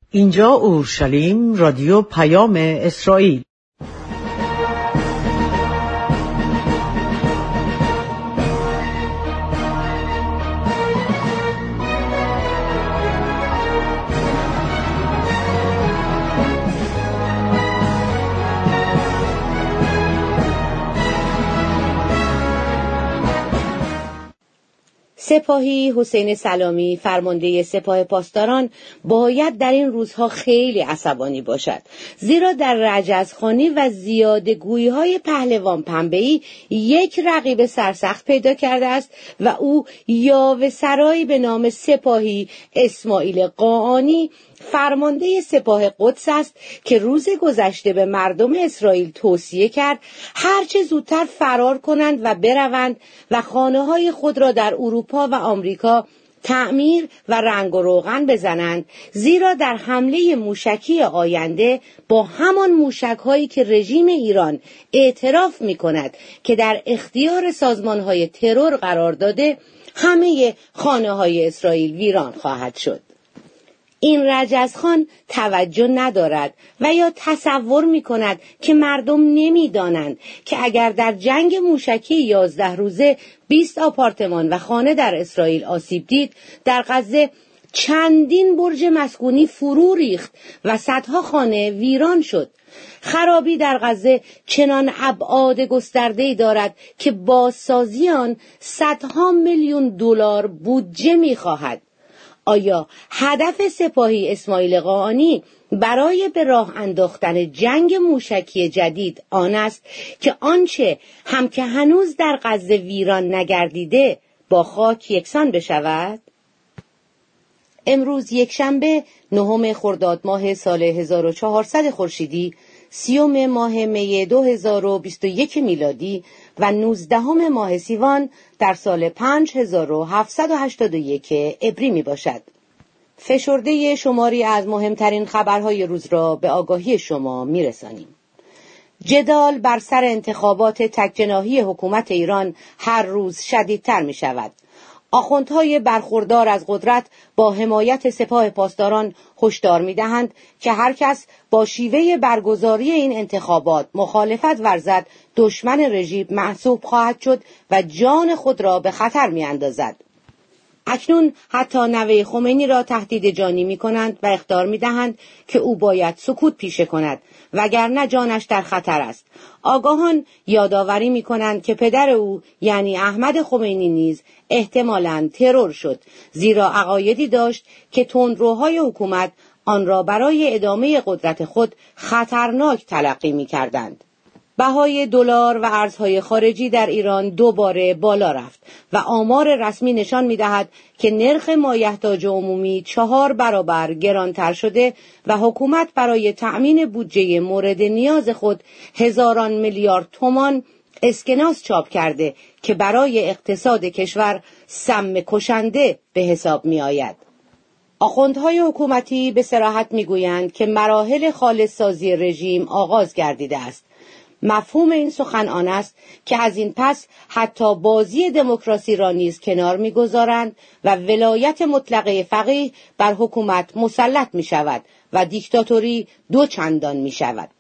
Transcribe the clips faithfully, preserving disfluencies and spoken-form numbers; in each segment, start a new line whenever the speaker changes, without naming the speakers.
اینجا اورشلیم، رادیو پیام اسرائیل.
سپاهی حسین سلامی، فرمانده سپاه پاسداران، باید در این روزها خیلی عصبانی باشد، زیرا در رجزخانی و زیادگویی‌های پهلوان پنبه‌ای یک رقیب سرسخت پیدا کرده است و او یاوه سرایی به نام سپاهی اسماعیل قاآنی، فرمانده سپاه قدس است که روز گذشته به مردم اسرائیل توصیه کرد هرچه زودتر فرار کنند و بروند و خانه‌های خود را در اروپا و آمریکا تعمیر و رنگ و روغن بزنند، زیرا در حمله موشکی آینده با همان موشک‌هایی که رژیم ایران اعتراف می‌کند که در اختیار سازمان‌های ترور قرار داده، همه خانه‌های اسرائیل ویران خواهد شد. این رجزخان توجه ندارد و یا تصور می کند که مردم نمی دانند که اگر در جنگ موشکی یازده روزه بیست آپارتمان و خانه در اسرائیل آسیب دید، در غزه چندین برج مسکونی فرو ریخت و صدها خانه ویران شد. خرابی در غزه چنان ابعاد گسترده‌ای دارد که بازسازی آن صدها میلیون دلار بودجه می خواهد. آیا هدف سپاهی اسماعیل قاآنی برای به راه انداختن جنگ موشکی جدید آن است که آنچه هم که هنوز در غزه ویران نگردیده با خاک یکسان بشود؟ امروز یکشنبه نهم خرداد ماه سال هزار و چهارصد خورشیدی، سیوم ماه می دو هزار و بیست و یک میلادی و نوزدهم ماه سیوان در سال پنج هزار و هفتصد و هشتاد و یک عبری می باشد. فشرده شماری از مهمترین خبرهای روز را به آگاهی شما می رسانیم. جدال بر سر انتخابات تکجناحی حکومت ایران هر روز شدیدتر می شود. آخوندهای برخوردار از قدرت با حمایت سپاه پاسداران هشدار می‌دهند که هر کس با شیوه برگزاری این انتخابات مخالفت ورزد دشمن رژیم محسوب خواهد شد و جان خود را به خطر می‌اندازد. اکنون حتی نوه خمینی را تهدید جانی می‌کنند و اخطار می‌دهند که او باید سکوت پیشه کند وگرنه جانش در خطر است. آگاهان یادآوری می‌کنند که پدر او یعنی احمد خمینی نیز احتمالاً ترور شد، زیرا عقایدی داشت که تندروهای حکومت آن را برای ادامه قدرت خود خطرناک تلقی می‌کردند. بهای دلار و ارزهای خارجی در ایران دوباره بالا رفت و آمار رسمی نشان می‌دهد که نرخ مایحتاج عمومی چهار برابر گرانتر شده و حکومت برای تأمین بودجه مورد نیاز خود هزاران میلیارد تومان اسکناس چاپ کرده که برای اقتصاد کشور سم کشنده به حساب می‌آید. آخوندهای حکومتی به صراحت می‌گویند که مراحل خالص‌سازی رژیم آغاز گردیده است. مفهوم این سخن آن است که از این پس حتی بازی دموکراسی را نیز کنار می‌گذارند و ولایت مطلقه فقیه بر حکومت مسلط می‌شود و دیکتاتوری دو چندان می‌شود.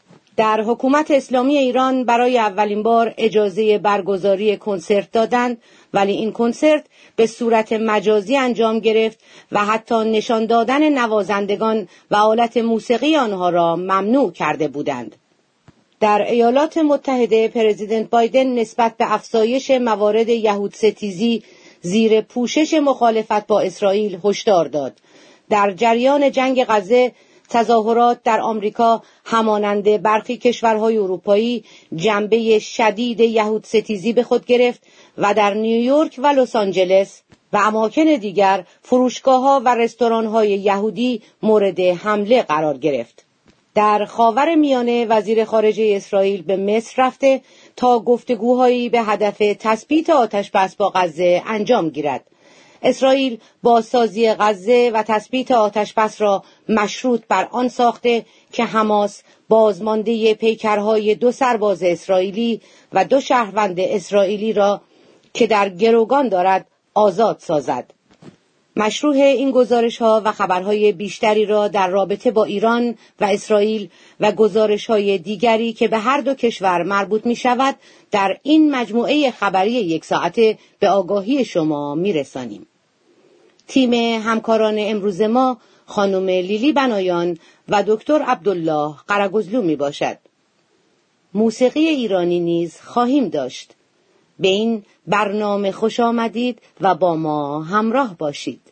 در حکومت اسلامی ایران برای اولین بار اجازه برگزاری کنسرت دادند، ولی این کنسرت به صورت مجازی انجام گرفت و حتی نشان دادن نوازندگان و آلت موسیقی آنها را ممنوع کرده بودند. در ایالات متحده پرزیدنت بایدن نسبت به افزایش موارد یهود ستیزی زیر پوشش مخالفت با اسرائیل هشدار داد. در جریان جنگ غزه تظاهرات در آمریکا همانند برخی کشورهای اروپایی جنبه شدید یهود ستیزی به خود گرفت و در نیویورک و لس آنجلس و اماکن دیگر فروشگاه‌ها و رستوران‌های یهودی مورد حمله قرار گرفت. در خاور میانه وزیر خارجه اسرائیل به مصر رفته تا گفتگوهایی به هدف تثبیت آتش‌بس با غزه انجام گیرد. اسرائیل بازسازی غزه و تثبیت آتش‌بس را مشروط بر آن ساخته که حماس بازمانده پیکرهای دو سرباز اسرائیلی و دو شهروند اسرائیلی را که در گروگان دارد آزاد سازد. مشروح این گزارش‌ها و خبرهای بیشتری را در رابطه با ایران و اسرائیل و گزارش‌های دیگری که به هر دو کشور مربوط می‌شود در این مجموعه خبری یک ساعته به آگاهی شما می‌رسانیم. تیم همکاران امروز ما خانم لیلی بنایان و دکتر عبدالله قرگزلو می باشد. موسیقی ایرانی نیز خواهیم داشت. به این برنامه خوش آمدید و با ما همراه باشید.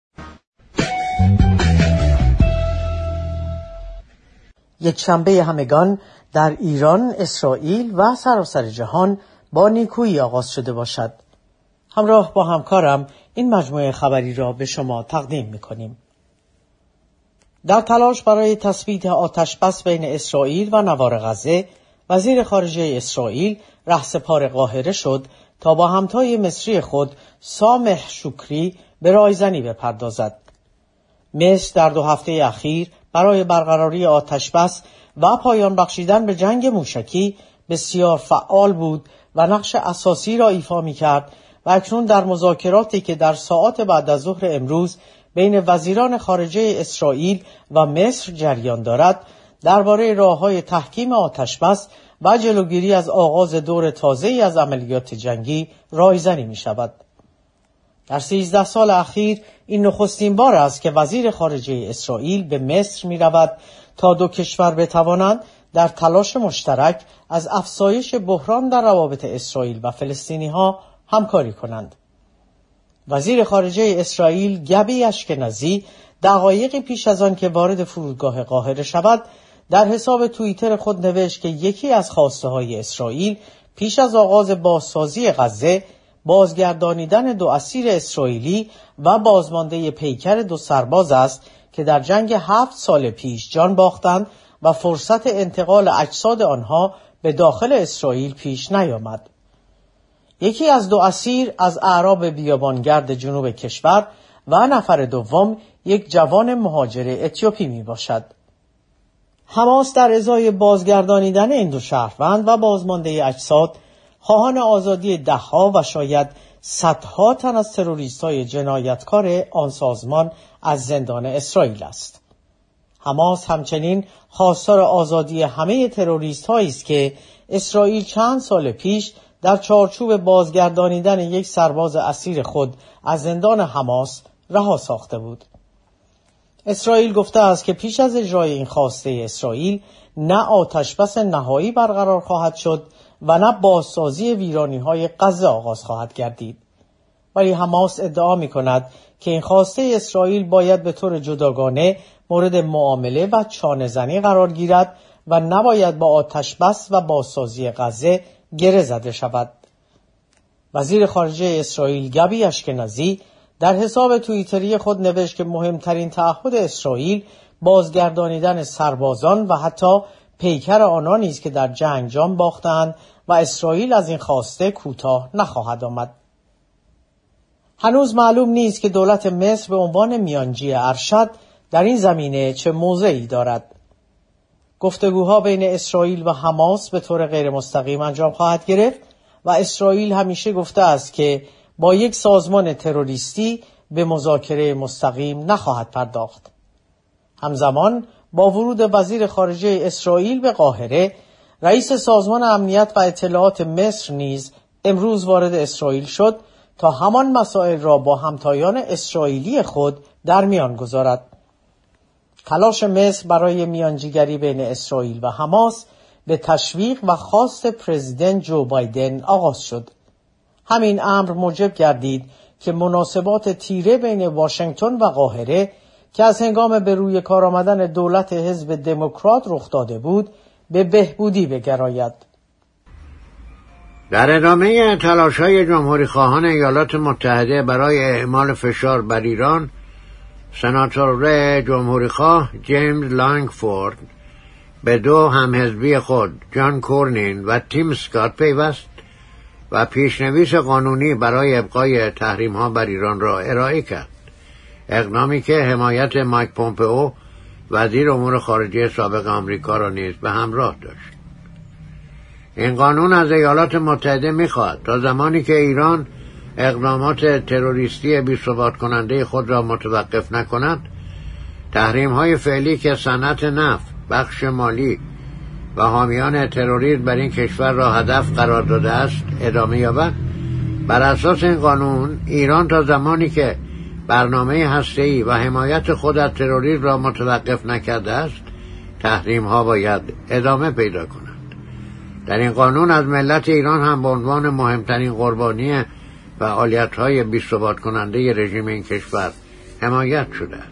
یک شنبه همگان در ایران، اسرائیل و سراسر جهان با نیکویی آغاز شده باشد. همراه با همکارم این مجموعه خبری را به شما تقدیم می‌کنیم. در تلاش برای تثبیت آتش‌بس بین اسرائیل و نوار غزه، وزیر خارجه اسرائیل رهسپار قاهره شد تا با همتای مصری خود سامح شکری به رایزنی بپردازد. مصر در دو هفته اخیر برای برقراری آتش‌بس و پایان بخشیدن به جنگ موشکی بسیار فعال بود و نقش اساسی را ایفا می‌کرد و اکنون در مذاکراتی که در ساعات بعد از ظهر امروز بین وزیران خارجه اسرائیل و مصر جریان دارد، درباره راه‌های تحکیم آتش‌بس و جلوگیری از آغاز دور تازه‌ای از عملیات جنگی رایزنی می‌شود. در سیزده سال اخیر این نخستین بار است که وزیر خارجه اسرائیل به مصر می‌رود تا دو کشور بتوانند در تلاش مشترک از افزایش بحران در روابط اسرائیل و فلسطینی‌ها همکاری کنند. وزیر خارجه اسرائیل گبی اشکنازی دقایقی پیش از آن که وارد فرودگاه قاهره شود در حساب توییتر خود نوشت که یکی از خواسته‌های اسرائیل پیش از آغاز بازسازی غزه بازگردانیدن دو اسیر اسرائیلی و بازمانده پیکر دو سرباز است که در جنگ هفت سال پیش جان باختند و فرصت انتقال اجساد آنها به داخل اسرائیل پیش نیامد. یکی از دو اسیر از اعراب بیابانگرد جنوب کشور و نفر دوم یک جوان مهاجر اتیوپی می باشد. حماس در ازای بازگردانیدن این دو شهروند و بازمانده اجساد خواهان آزادی دهها و شاید صدها تن از تروریست‌های جنایتکار آن سازمان از زندان اسرائیل است. حماس همچنین خواستار آزادی همه تروریست‌هایی است که اسرائیل چند سال پیش در چارچوب بازگردانیدن یک سرباز اسیر خود از زندان حماس رها ساخته بود. اسرائیل گفته است که پیش از اجرای این خواسته اسرائیل نه آتش‌بس نهایی برقرار خواهد شد و نه بازسازی ویرانی‌های غزه آغاز خواهد گردید. ولی حماس ادعا می‌کند که این خواسته اسرائیل باید به طور جداگانه مورد معامله و چانه‌زنی قرار گیرد و نباید با آتش‌بس و بازسازی غزه گره زده شود. وزیر خارجه اسرائیل گبی اشکنازی در حساب توییتری خود نوشت که مهمترین تعهد اسرائیل بازگردانیدن سربازان و حتی پیکر آنانی است که در جنگ جان باختند و اسرائیل از این خواسته کوتاه نخواهد آمد. هنوز معلوم نیست که دولت مصر به عنوان میانجی ارشد در این زمینه چه موضعی دارد. گفتگوها بین اسرائیل و حماس به طور غیر مستقیم انجام خواهد گرفت و اسرائیل همیشه گفته است که با یک سازمان تروریستی به مذاکره مستقیم نخواهد پرداخت. همزمان با ورود وزیر خارجه اسرائیل به قاهره، رئیس سازمان امنیت و اطلاعات مصر نیز امروز وارد اسرائیل شد تا همان مسائل را با همتایان اسرائیلی خود در میان گذارد. تلاش مصر برای میانجیگری بین اسرائیل و حماس به تشویق و خواست پرزیدنت جو بایدن آغاز شد. همین امر موجب گردید که مناسبات تیره بین واشنگتن و قاهره که از هنگام به روی کار آمدن دولت حزب دموکرات رخ داده بود به بهبودی بگراید.
در ادامه تلاش‌های جمهوری‌خواهان ایالات متحده برای اعمال فشار بر ایران، سناتور جمهوری‌خواه جیمز لانگفورد به دو همحزبی خود جان کورنین و تیم اسکات پیوست و پیشنویس قانونی برای ابقای تحریم‌ها بر ایران را ارائه کرد. اقدامی که حمایت مایک پومپئو وزیر امور خارجه سابق آمریکا را نیز به همراه داشت. این قانون از ایالات متحده می‌خواهد تا زمانی که ایران اقدامات تروریستی بی‌ثبات کننده خود را متوقف نکند، تحریم‌های فعلی که صنعت نفت، بخش مالی و حامیان تروریسم بر این کشور را هدف قرار داده است ادامه یابد. بر اساس این قانون ایران تا زمانی که برنامه هسته‌ای و حمایت خود از تروریسم را متوقف نکرده است، تحریم‌ها باید ادامه پیدا کند. در این قانون از ملت ایران هم به عنوان مهمترین قربانی فعالیت‌های بی‌ثبات کننده رژیم این کشور حمایت شده است.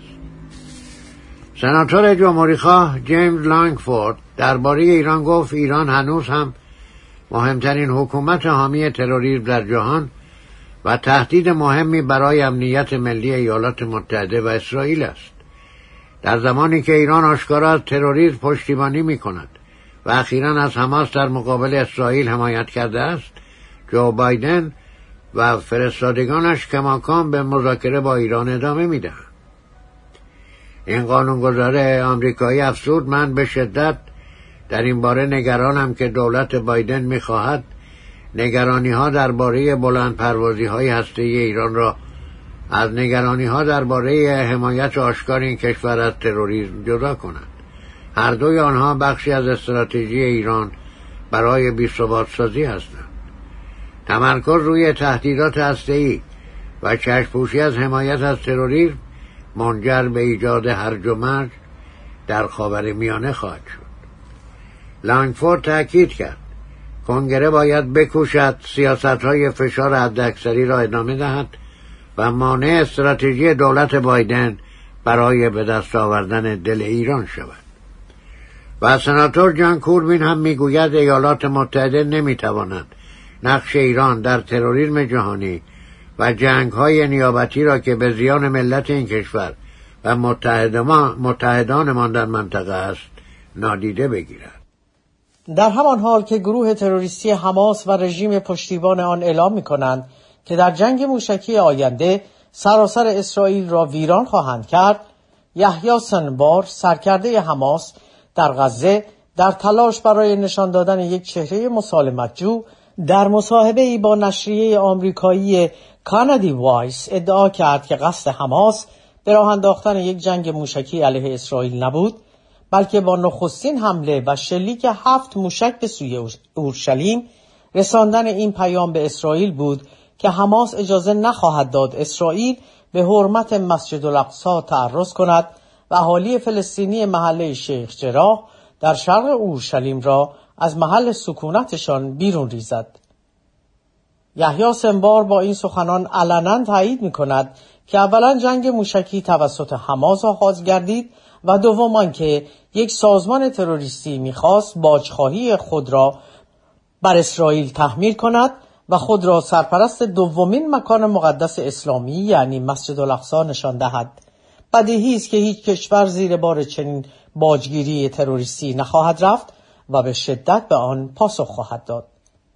سناتور جمهوریخواه جیمز لانگفورد درباره ایران گفت ایران هنوز هم مهمترین حکومت حامی تروریسم در جهان و تهدید مهمی برای امنیت ملی ایالات متحده و اسرائیل است. در زمانی که ایران آشکارا از تروریسم پشتیبانی می کند و اخیراً از حماس در مقابل اسرائیل حمایت کرده است، جو بایدن و فرستادگانش کماکان به مذاکره با ایران ادامه می دهند. این قانونگذار آمریکایی افزود من به شدت در این باره نگرانم که دولت بایدن می خواهد نگرانی ها درباره بلند پروازی های هسته‌ای ایران را از نگرانی ها درباره حمایت آشکار این کشور از تروریسم جدا کند. هر دوی آنها بخشی از استراتژی ایران برای بی‌ثبات سازی هستند. تمرکز روی تهدیدات هسته‌ای و چشم‌پوشی از حمایت از تروریسم منجر به ایجاد هرج و مرج در خاورمیانه خواهد شد. لانگفورد تأکید کرد کنگره باید بکوشد سیاست‌های فشار حداکثری را ادامه دهد و مانع استراتژی دولت بایدن برای به دست آوردن دل ایران شود. و سناتور جان کوربین هم میگوید ایالات متحده نمیتواند نقش ایران در تروریسم جهانی و جنگ‌های نیابتی را که به زیان ملت این کشور و متحدانمان در منطقه است نادیده بگیرد.
در همان حال که گروه تروریستی حماس و رژیم پشتیبان آن اعلام می‌کنند که در جنگ موشکی آینده سراسر اسرائیل را ویران خواهند کرد، یحیی سنوار سرکرده حماس در غزه در تلاش برای نشان دادن یک چهره مسالمت‌جو در مصاحبه‌ای با نشریه آمریکایی کانادی وایس ادعا کرد که قصد حماس به راه انداختن یک جنگ موشکی علیه اسرائیل نبود، بلکه با نخستین حمله و شلیک هفت موشک به سوی اورشلیم رساندن این پیام به اسرائیل بود که حماس اجازه نخواهد داد اسرائیل به حرمت مسجد الاقصی تعرض کند و اهالی فلسطینی محله شیخ جراح در شرق اورشلیم را از محل سکونتشان بیرون ریزد. یحیی سنوار با این سخنان علنا تایید می‌کند که اولا جنگ موشکی توسط حماس آغاز گردید و دوما که یک سازمان تروریستی می‌خواست باجخواهی خود را بر اسرائیل تحمیل کند و خود را سرپرست دومین مکان مقدس اسلامی یعنی مسجد الاقصی نشان دهد. بدیهی است که هیچ کشور زیر بار چنین باجگیری تروریستی نخواهد رفت و به شدت به آن پاسخ خواهد داد.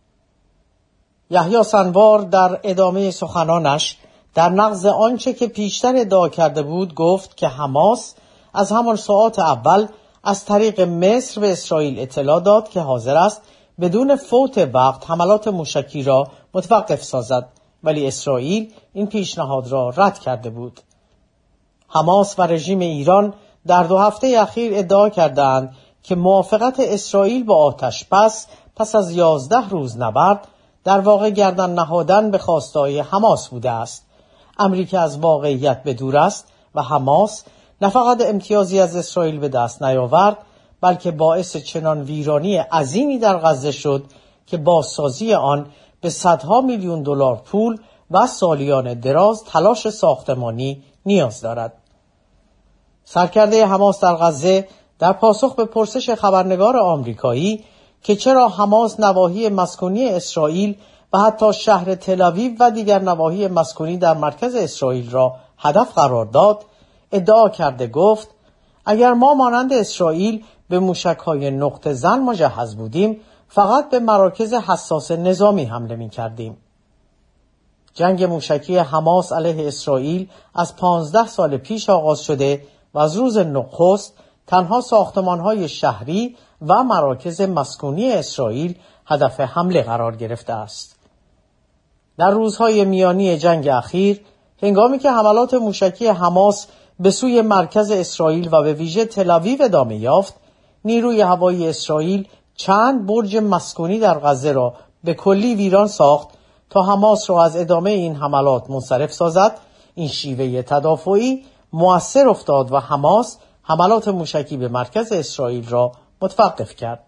یحیی سنوار در ادامه سخنانش در نقض آنچه که پیشتر ادعا کرده بود گفت که حماس از همان ساعات اول از طریق مصر به اسرائیل اطلاع داد که حاضر است بدون فوت وقت حملات موشکی را متوقف سازد، ولی اسرائیل این پیشنهاد را رد کرده بود. حماس و رژیم ایران در دو هفته اخیر ادعا کردند که موافقت اسرائیل با آتش بس پس از یازده روز نبرد در واقع گردن نهادن به خواستهای حماس بوده است. امری که از واقعیت به دور است و حماس نه فقط امتیازی از اسرائیل به دست نیاورد، بلکه باعث چنان ویرانی عظیمی در غزه شد که بازسازی آن به صدها میلیون دلار پول و سالیان دراز تلاش ساختمانی نیاز دارد. سرکرده حماس در غزه در پاسخ به پرسش خبرنگار آمریکایی که چرا حماس نواحی مسکونی اسرائیل و حتی شهر تل‌آویو و دیگر نواحی مسکونی در مرکز اسرائیل را هدف قرار داد، ادعا کرده گفت اگر ما مانند اسرائیل به موشک‌های نقطه زن مجهز بودیم فقط به مراکز حساس نظامی حمله می‌کردیم. جنگ موشکی حماس علیه اسرائیل از پانزده سال پیش آغاز شده و از روز نخست تنها ساختمان‌های شهری و مراکز مسکونی اسرائیل هدف حمله قرار گرفته است. در روزهای میانی جنگ اخیر، هنگامی که حملات موشکی حماس به سوی مرکز اسرائیل و به ویژه تل‌آویو ادامه یافت، نیروی هوایی اسرائیل چند برج مسکونی در غزه را به کلی ویران ساخت تا حماس را از ادامه این حملات منصرف سازد. این شیوه تدافعی مؤثر افتاد و حماس حملات موشکی به مرکز اسرائیل را متوقف کرد.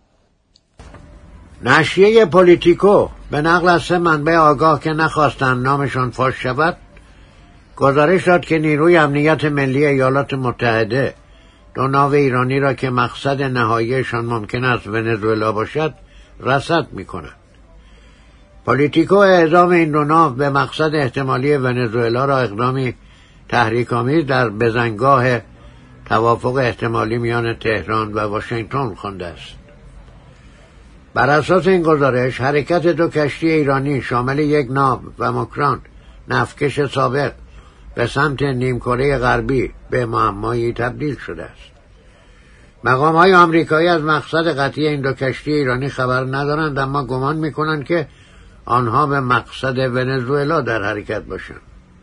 نشریه پولیتیکو به نقل از سه منبع آگاه که نخواستند نامشان فاش شود گزارش داد که نیروی امنیت ملی ایالات متحده دو ناو ایرانی را که مقصد نهاییشان ممکن است ونزوئلا باشد رصد می‌کند. پولیتیکو اعزام این دو ناو به مقصد احتمالی ونزوئلا را اقدامی تحریک‌آمیز در بزنگاه توافق احتمالی میان تهران و واشنگتن خوانده است. بر اساس این گزارش حرکت دو کشتی ایرانی شامل یک ناو و مکران نفتکش سابق به سمت نیمکره غربی به معمایی تبدیل شده است. مقام‌های آمریکایی از مقصد قطعی این دو کشتی ایرانی خبر ندارند، اما گمان می‌کنند که آنها به مقصد ونزوئلا در حرکت باشند.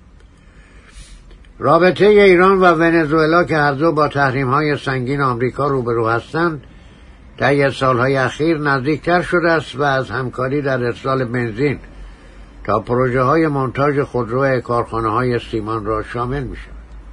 رابطه ایران و ونزوئلا که هر دو با تحریم‌های سنگین آمریکا روبرو هستند، طی سالهای اخیر نزدیکتر شده است و از همکاری در ارسال بنزین تا پروژه‌های مونتاژ خودرو کارخانه‌های سیمان را شامل می‌شود.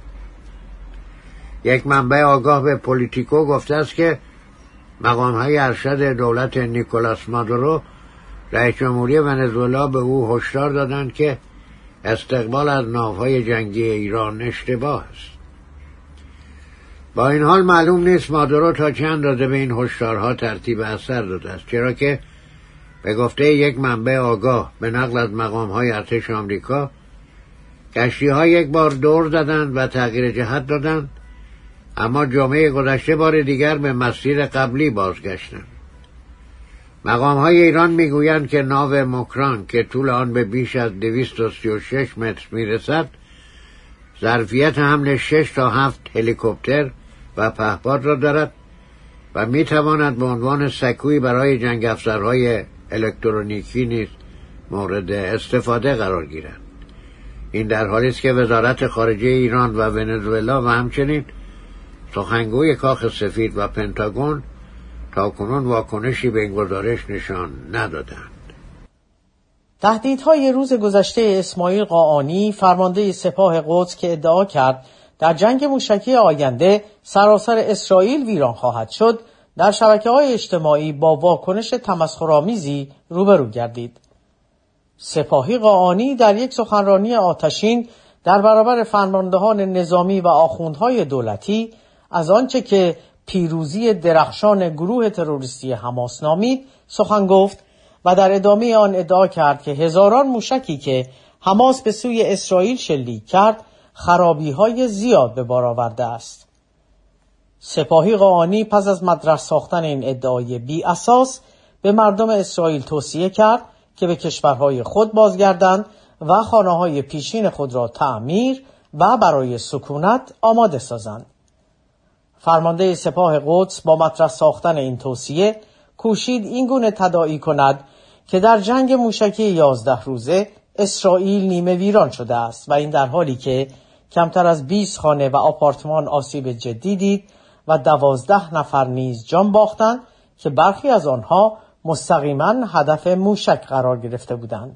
یک منبع آگاه به پولیتیکو گفته است که مقام‌های ارشد دولت نیکولاس مادورو رئیس جمهوری ونزوئلا به او هشدار دادند که استقبال از ناوهای جنگی ایران اشتباه است. با این حال معلوم نیست مادورو تا چه اندازه به این هشدارها ترتیب اثر داده است، چرا که به گفته یک منبع آگاه به نقل از مقام‌های ارتش آمریکا، کشتی‌ها یک بار دور زدند و تغییر جهت دادند، اما جمعه گذشته بار دیگر به مسیر قبلی بازگشتند. مقام‌های ایران میگویند که ناو مکران که طول آن به بیش از دویست و سی و شش متر میرسد، ظرفیت حمل شش تا هفت هلیکوپتر و پهپاد را دارد و میتواند به عنوان سکویی برای جنگ افزارهای الکترونیکی نیز مورد استفاده قرار گیرد. این در حالی است که وزارت خارجه ایران و ونزوئلا و همچنین سخنگوی کاخ سفید و پنتاگون تاکنون واکنشی به این گزارش نشان ندادند.
تهدیدهای روز گذشته اسماعیل قاآنی، فرمانده سپاه قدس، که ادعا کرد در جنگ موشکی آینده سراسر اسرائیل ویران خواهد شد، در شبکه‌های اجتماعی با واکنش تمسخرآمیزی روبرو گردید. سپاهی قاآنی در یک سخنرانی آتشین در برابر فرماندهان نظامی و آخوندهای دولتی از آنچه که پیروزی درخشان گروه تروریستی حماس نامید سخن گفت و در ادامه آن ادعا کرد که هزاران موشکی که حماس به سوی اسرائیل شلیک کرد خرابی‌های زیاد به بار آورده است. سپاهی قاآنی پس از مطرح ساختن این ادعای بی اساس به مردم اسرائیل توصیه کرد که به کشورهای خود بازگردند و خانه‌های پیشین خود را تعمیر و برای سکونت آماده سازند. فرمانده سپاه قدس با مطرح ساختن این توصیه کوشید این گونه تداعی کند که در جنگ موشکی یازده روزه اسرائیل نیمه ویران شده است و این در حالی که کمتر از بیست خانه و آپارتمان آسیب جدی دید و دوازده نفر نیز جان باختند که برخی از آنها مستقیما هدف موشک قرار گرفته بودند.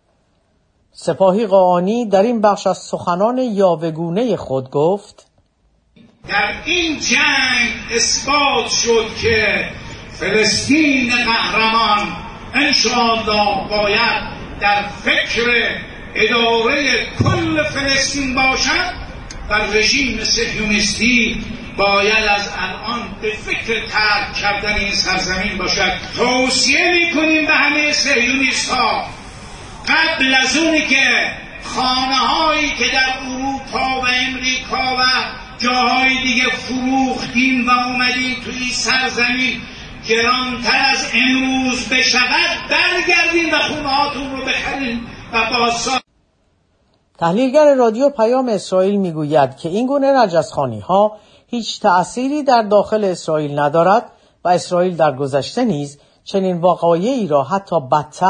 سپاهی قاآنی در این بخش از سخنان یاوه‌گونه خود گفت:
در این جنگ اثبات شد که فلسطین قهرمان انشاءالله باید در فکر اداره کل فلسطین باشد و رژیم صهیونیستی باید از الان به فکر ترک کردن این سرزمین باشد. توصیه میکنیم به همه صهیونیست ها قبل از اونی که خانه هایی که در اروپا و امریکا و جاهای دیگه فروختیم و اومدیم توی سرزمین گرانتر از امروز بشود برگردیم و خونه هاتون رو بخریم و بازسازی.
تحلیلگر رادیو پیام اسرائیل میگوید که این گونه رجزخوانی ها هیچ تأثیری در داخل اسرائیل ندارد و اسرائیل در گذشته نیز چنین وقایعی را حتی بدتر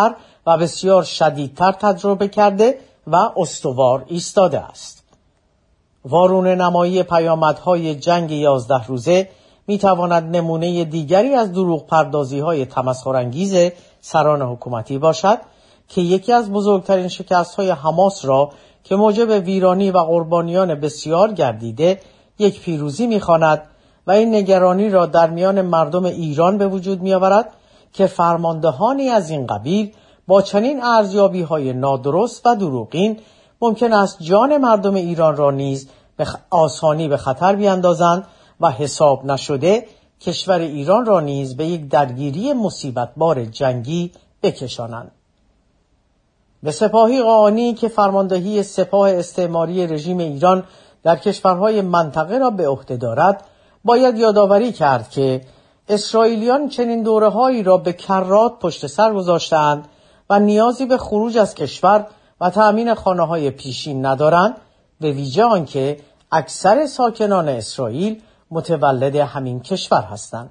و بسیار شدیدتر تجربه کرده و استوار ایستاده است. وارونه نمایی پیامدهای جنگ یازده روزه میتواند نمونه دیگری از دروغ پردازی های تمسخرانگیز سران حکومتی باشد که یکی از بزرگترین شکست های حماس را که موجب ویرانی و قربانیان بسیار گردیده یک پیروزی میخواند و این نگرانی را در میان مردم ایران به وجود میآورد که فرماندهانی از این قبیل با چنین ارزیابی های نادرست و دروغین ممکن است جان مردم ایران را نیز به آسانی به خطر بیاندازند و حساب نشده کشور ایران را نیز به یک درگیری مصیبتبار جنگی بکشانند. به سپاهی قاآنی که فرماندهی سپاه استعماری رژیم ایران در کشورهای منطقه را به عهده دارد، باید یادآوری کرد که اسرائیلیان چنین دوره‌هایی را به کرات پشت سر گذاشتند و نیازی به خروج از کشور و تأمین خانه‌های پیشین ندارند، به ویژه آنکه اکثر ساکنان اسرائیل متولد همین کشور هستند.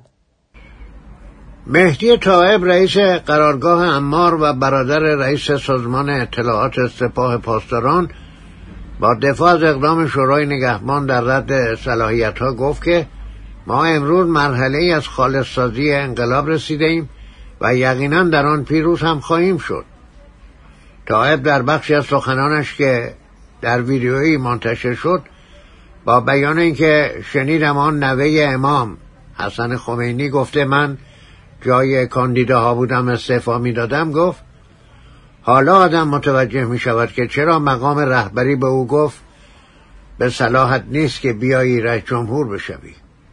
مهدی طائب رئیس قرارگاه عمار و برادر رئیس سازمان اطلاعات سپاه پاسداران با دفاع از اقدام شورای نگهبان در رد صلاحیت‌ها گفت که ما امروز مرحله‌ای از خالص‌سازی انقلاب رسیدیم و یقیناً در آن پیروز هم خواهیم شد. طائب در بخشی از سخنانش که در ویدیویی منتشر شد با بیان اینکه شنیدم آن نوه امام حسن خمینی گفته من جای کاندیداها بودم استعفا میدادم، گفت حالا آدم متوجه می شود که چرا مقام رهبری به او گفت به صلاحت نیست که بیایی رئیس جمهور بشوی.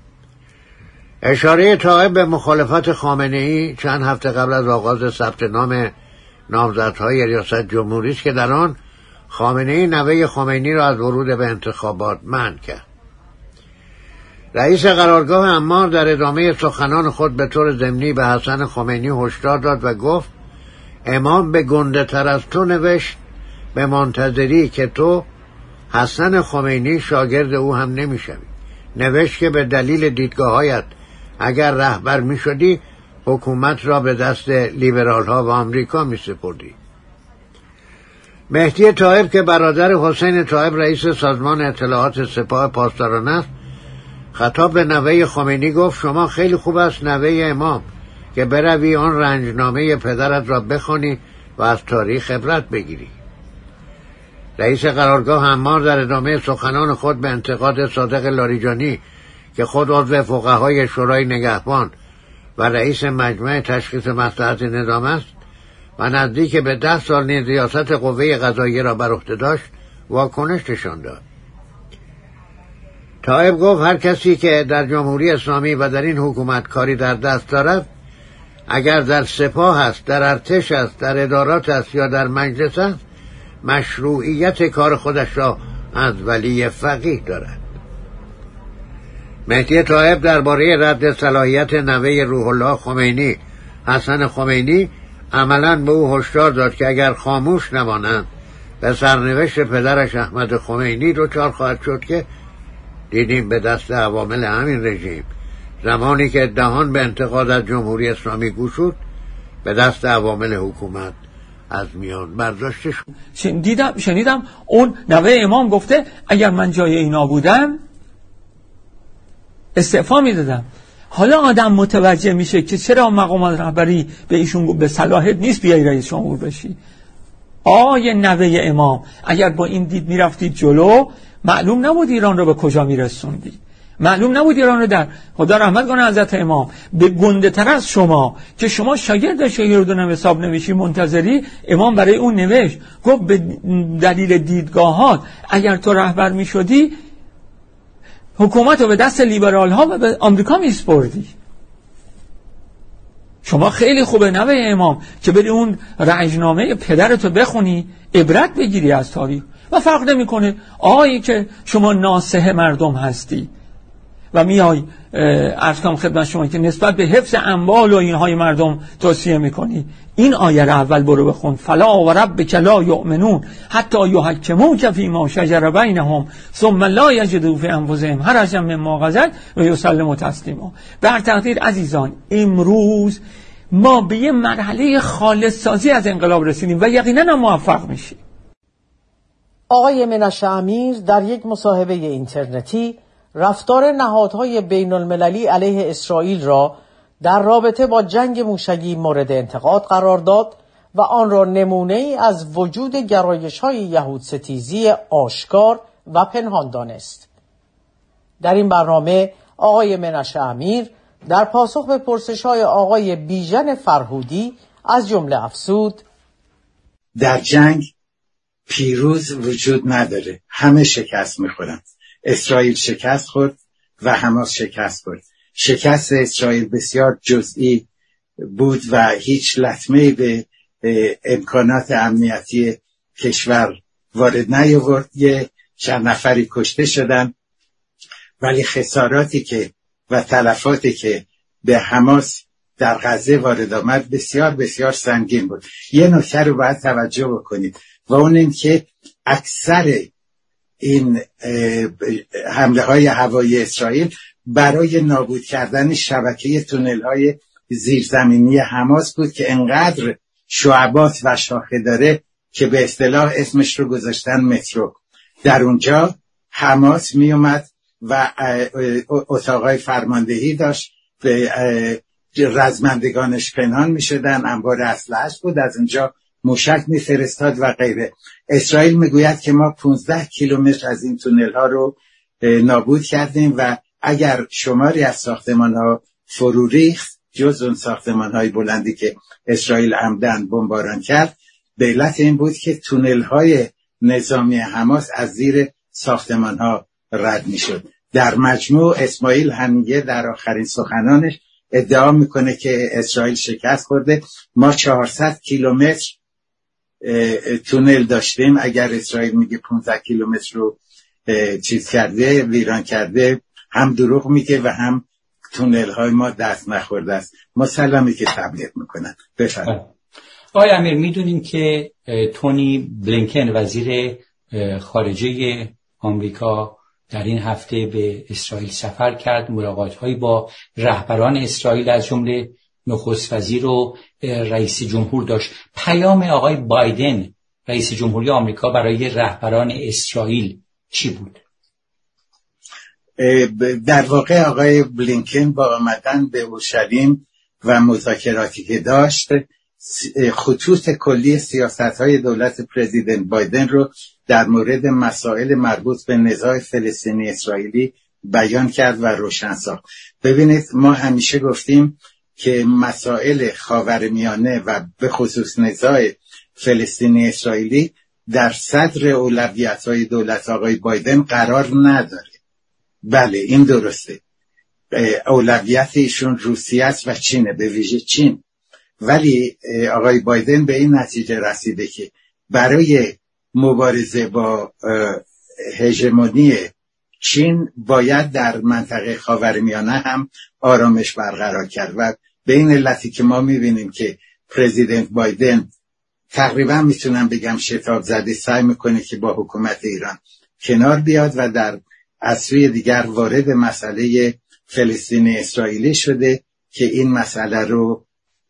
اشاره طائب به مخالفت خامنه‌ای چند هفته قبل از آغاز ثبت نام نامزدهای ریاست جمهوری است که در آن خامنه‌ای نوه خمینی را از ورود به انتخابات منع کرد. رئیس قرارگاه عمار در ادامه سخنان خود به طور ضمنی به حسن خمینی هشدار داد و گفت امام به گنده تر از تو نوشت به منتظری که تو حسن خمینی شاگرد او هم نمی شوی. نوشت که به دلیل دیدگاهایت اگر رهبر می شدی حکومت را به دست لیبرال ها و آمریکا می سپردی. مهدی طائب که برادر حسین طائب رئیس سازمان اطلاعات سپاه پاسداران است خطاب به نوه خمینی گفت شما خیلی خوب است نوه امام که بروی آن رنجنامه پدرت را بخوانی و از تاریخ عبرت بگیری. رئیس قرارگاه عمار در ادامه سخنان خود به انتقاد صادق لاریجانی که خود عضو فقهای شورای نگهبان و رئیس مجمع تشخیص مصلحت نظام است و نزدیک به ده سال نیز ریاست قوه قضاییه را بر عهده داشت واکنش نشان داد. طائب گفت هر کسی که در جمهوری اسلامی و در این حکومت کاری در دست دارد، اگر در سپاه است، در ارتش است، در ادارات است یا در مجلس است، مشروعیت کار خودش را از ولی فقیه دارد. مهدی طائب درباره رد صلاحیت نوه روح الله خمینی حسن خمینی عملاً به او هشدار داد که اگر خاموش نمانند به سرنوشت پدرش احمد خمینی دچار خواهد شد که دیدیم به دست عوامل همین رژیم زمانی که دهان به انتقاد از جمهوری اسلامی گشود به دست عوامل حکومت از میان برداشته شد.
دیدم شنیدم اون نوه امام گفته اگر من جای اینا بودم استعفا میدادم. حالا آدم متوجه میشه که چرا مقام رهبری به ایشون به صلاحیت نیست بیای رئیس جمهور بشی. آیه نوه امام اگر با این دید میرفتید جلو معلوم نبود ایران رو به کجا میرسوندی، معلوم نبود ایران رو در خدا رحمت کنه حضرت امام به گنده تر از شما که شما شاگرد شاگردان حساب نمیشی منتظری. امام برای اون نوشت گفت به دلیل دیدگاهات اگر تو رهبر میشدی حکومت رو به دست لیبرال ها و به آمریکا میسپردی. شما خیلی خوبه نوه امام که بری اون رنجنامه پدرتو بخونی عبرت بگیری از تاریخ و فرق نمیکنه آیی که شما ناصح مردم هستی و میای عرض کنم خدمت شما که نسبت به حفظ اموال و اینهای مردم توصیه میکنی. این آیه را اول برو بخون فلا و ربک لا یؤمنون حتی یحکموک فیما شجر بینهم ثم لا یجدوا فی انفسهم حرجا مما قضیت و یسلموا تسلیما. بر تقدیر عزیزان امروز ما به یه مرحله خالص سازی از انقلاب رسیدیم و یقینا هم موفق میشیم.
آقای منشه امیر در یک مصاحبه اینترنتی رفتار نهادهای بین المللی علیه اسرائیل را در رابطه با جنگ موشکی مورد انتقاد قرار داد و آن را نمونه ای از وجود گرایش‌های یهود ستیزی آشکار و پنهان دانست. در این برنامه آقای منشه امیر در پاسخ به پرسش‌های آقای بیژن فرهودی از جمله افزود:
در جنگ پیروز وجود نداره، همه شکست میخورن. اسرائیل شکست خورد و حماس شکست خورد. شکست اسرائیل بسیار جزئی بود و هیچ لطمه‌ای به امکانات امنیتی کشور وارد نیاورد. یه چند نفری کشته شدن، ولی خساراتی که و تلفاتی که به حماس در غزه وارد آمد بسیار بسیار سنگین بود. یه نکته رو باید توجه بکنید و اون این که اکثر این حمله های هوایی اسرائیل برای نابود کردن شبکه تونل های زیرزمینی حماس بود که انقدر شعبات و شاخه داره که به اصطلاح اسمش رو گذاشتن مترو. در اونجا حماس می اومد و اتاقای فرماندهی داشت، به رزمندگانش پنهان می شدن، انبار اسلحه‌اش بود، از اونجا موشک می فرستاد و غیره. اسرائیل می گوید که ما پانزده کیلومتر از این تونل ها رو نابود کردیم و اگر شماری از ساختمان ها فرو ریخت، جز اون ساختمان های بلندی که اسرائیل عمدن بمباران کرد، به علت این بود که تونل های نظامی حماس از زیر ساختمان ها رد می شد. در مجموع اسماعیل هنیه در آخرین سخنانش ادعا میکنه که اسرائیل شکست خورده. ما چهارصد کیلومتر تونل داشتیم، اگر اسرائیل میگه پانزده کیلومتر رو چیز کرده، ویران کرده، هم دروغ میگه و هم تونل های ما دست نخورده است. مسلمی که تبلیغ میکنن. بفرمایید.
آقای امیر، میدونیم که تونی بلینکن وزیر خارجه آمریکا در این هفته به اسرائیل سفر کرد، ملاقات‌هایی با رهبران اسرائیل از جمله نخست وزیر و رئیس جمهور داشت. پیام آقای بایدن رئیس جمهوری آمریکا برای رهبران اسرائیل چی بود؟
در واقع آقای بلینکن با آمدن به اورشلیم و مذاکراتی که داشت، خطوط کلی سیاست‌های دولت پرزیدنت بایدن رو در مورد مسائل مربوط به نزاع فلسطینی اسرائیلی بیان کرد و روشن ساخت. ببینید، ما همیشه گفتیم که مسائل خاورمیانه و به خصوص نزاع فلسطینی اسرائیلی در صدر اولویت‌های دولت آقای بایدن قرار نداره. بله، این درسته. اولویت ایشون روسیه است و چینه، به ویژه چین. ولی آقای بایدن به این نتیجه رسیده که برای مبارزه با هژمونی چین باید در منطقه خاورمیانه هم آرامش برقرار کرد و به این علتی که ما میبینیم که پرزیدنت بایدن تقریبا میتونم بگم شتاب زده سعی میکنه که با حکومت ایران کنار بیاد و در از سوی دیگر وارد مسئله فلسطین اسرائیلی شده که این مسئله رو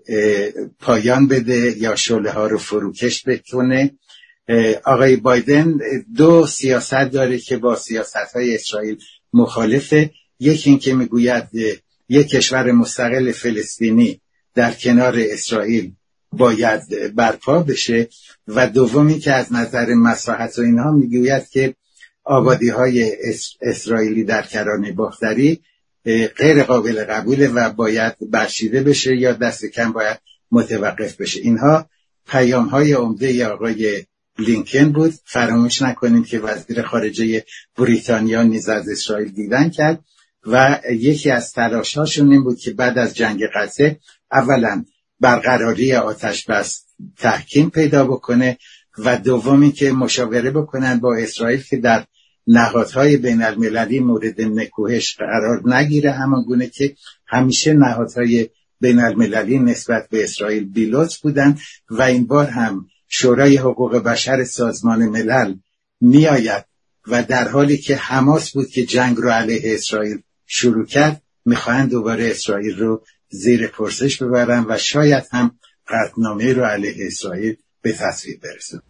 پایان بده یا شعله ها رو فروکش بکنه. آقای بایدن دو سیاست داره که با سیاست های اسرائیل مخالفه. یکی این که میگوید یک کشور مستقل فلسطینی در کنار اسرائیل باید برپا بشه و دومی که از نظر مساحت و اینها میگوید که آبادی های اسرائیلی در کرانه باختری غیر قابل قبوله و باید برچیده بشه یا دست کم باید متوقف بشه. اینها پیام های عمده آقای بلینکن بود. فراموش نکنیم که وزیر خارجه بریتانیا نیز از اسرائیل دیدن کرد و یکی از تلاش‌هاشون این بود که بعد از جنگ غزه اولا برقراری آتش بس تحکیم پیدا بکنه و دومی که مشاوره بکنن با اسرائیل که در نهادهای بین المللی مورد نکوهش قرار نگیره، همان گونه که همیشه نهادهای بین المللی نسبت به اسرائیل بی‌لطف بودن و این بار هم شورای حقوق بشر سازمان ملل می آید و در حالی که حماس بود که جنگ رو علیه اسرائیل شروع کرد میخواهند دوباره اسرائیل رو زیر پرسش ببرن و شاید هم قطعنامه رو علیه اسرائیل به تصویب برسون.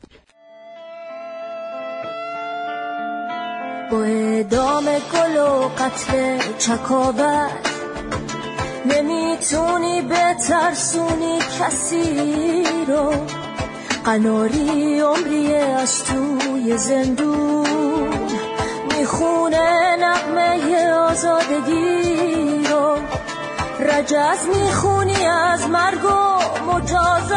با اعدام گل و قتل چکاور نمیتونی بترسونی کسی رو، قناری عمری از توی زندون میخونه نغمه آزادگی رو، رجز میخونی از مرگ و مجازات،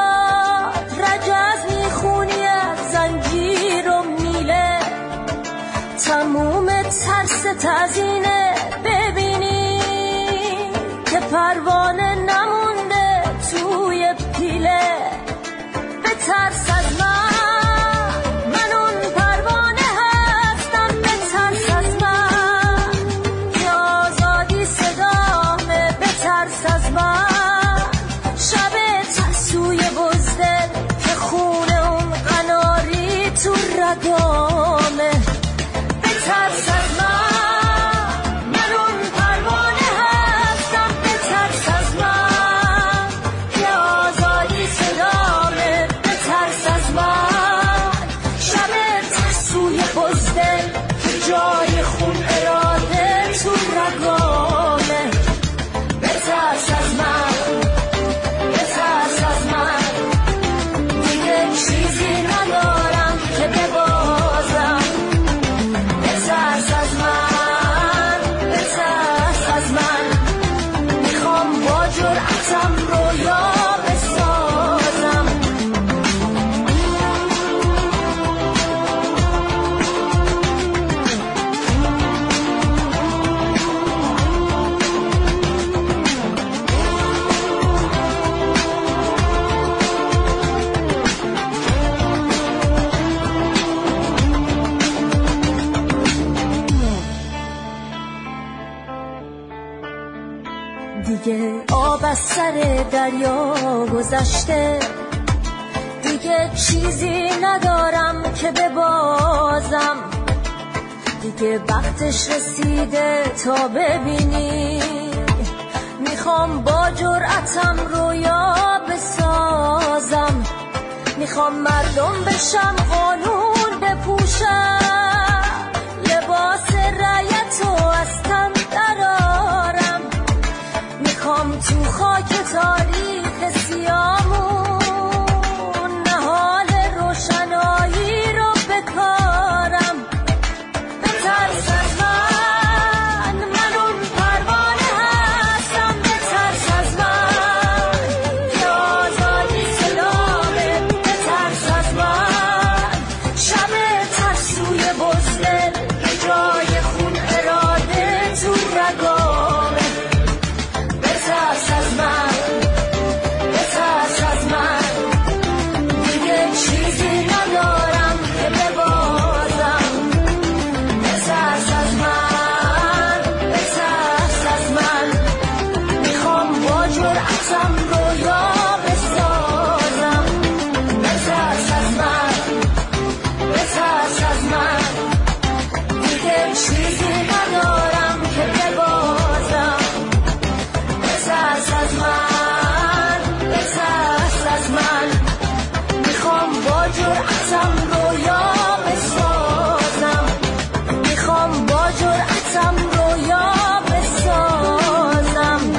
رجز میخونی از زنجیر و میله، تموم ترس تزینه ببینی که پروانه نمونده توی پیله. به ترس از من، من اون پروانه هستم، به ترس از من که آزادی صدامه، به ترس از من شب ترسوی بزدل که خونه اون قناری تو رگامه. به ترس از من، من اون پروانه هستم، به ترس از من که آزادی صدامه، به ترس از من شب ترسوی بزدل که جای خون اراده تو رگامه. به ترس از من، به ترس از من دیگه چیزی ندارم که ببازم. به ترس از من، به ترس از من میخوام با جرأتم رویا بسازم. دیگه آب از سر دریا گذشته، دیگه چیزی ندارم که ببازم، دیگه وقتش رسیده تا ببینی میخوام با جرأتم رویا بسازم. میخوام مردم بشم، قانون بپوشم، لباس رعیت و از تن درارم. میخوام تو خاک تاریخ سیامون نهال روشنایی رو بکارم. به ترس از من، من اون پروانه هستم، به ترس از من که آزادی صدامه، به ترس از من شب ترسوی بزدل که جای خون اراده تو رگامه. به ترس از من، به ترس از من دیگه چیزی ندارم که ببازم. به ترس از من، به ترس از من میخوام با جرأتم رویا بسازم. به ترس از من، به ترس از من دیگه چیزی ندارم که ببازم. به ترس از من، به ترس از من میخوام با جرأتم رویا بسازم. میخوام با جرأتم رویا بسازم.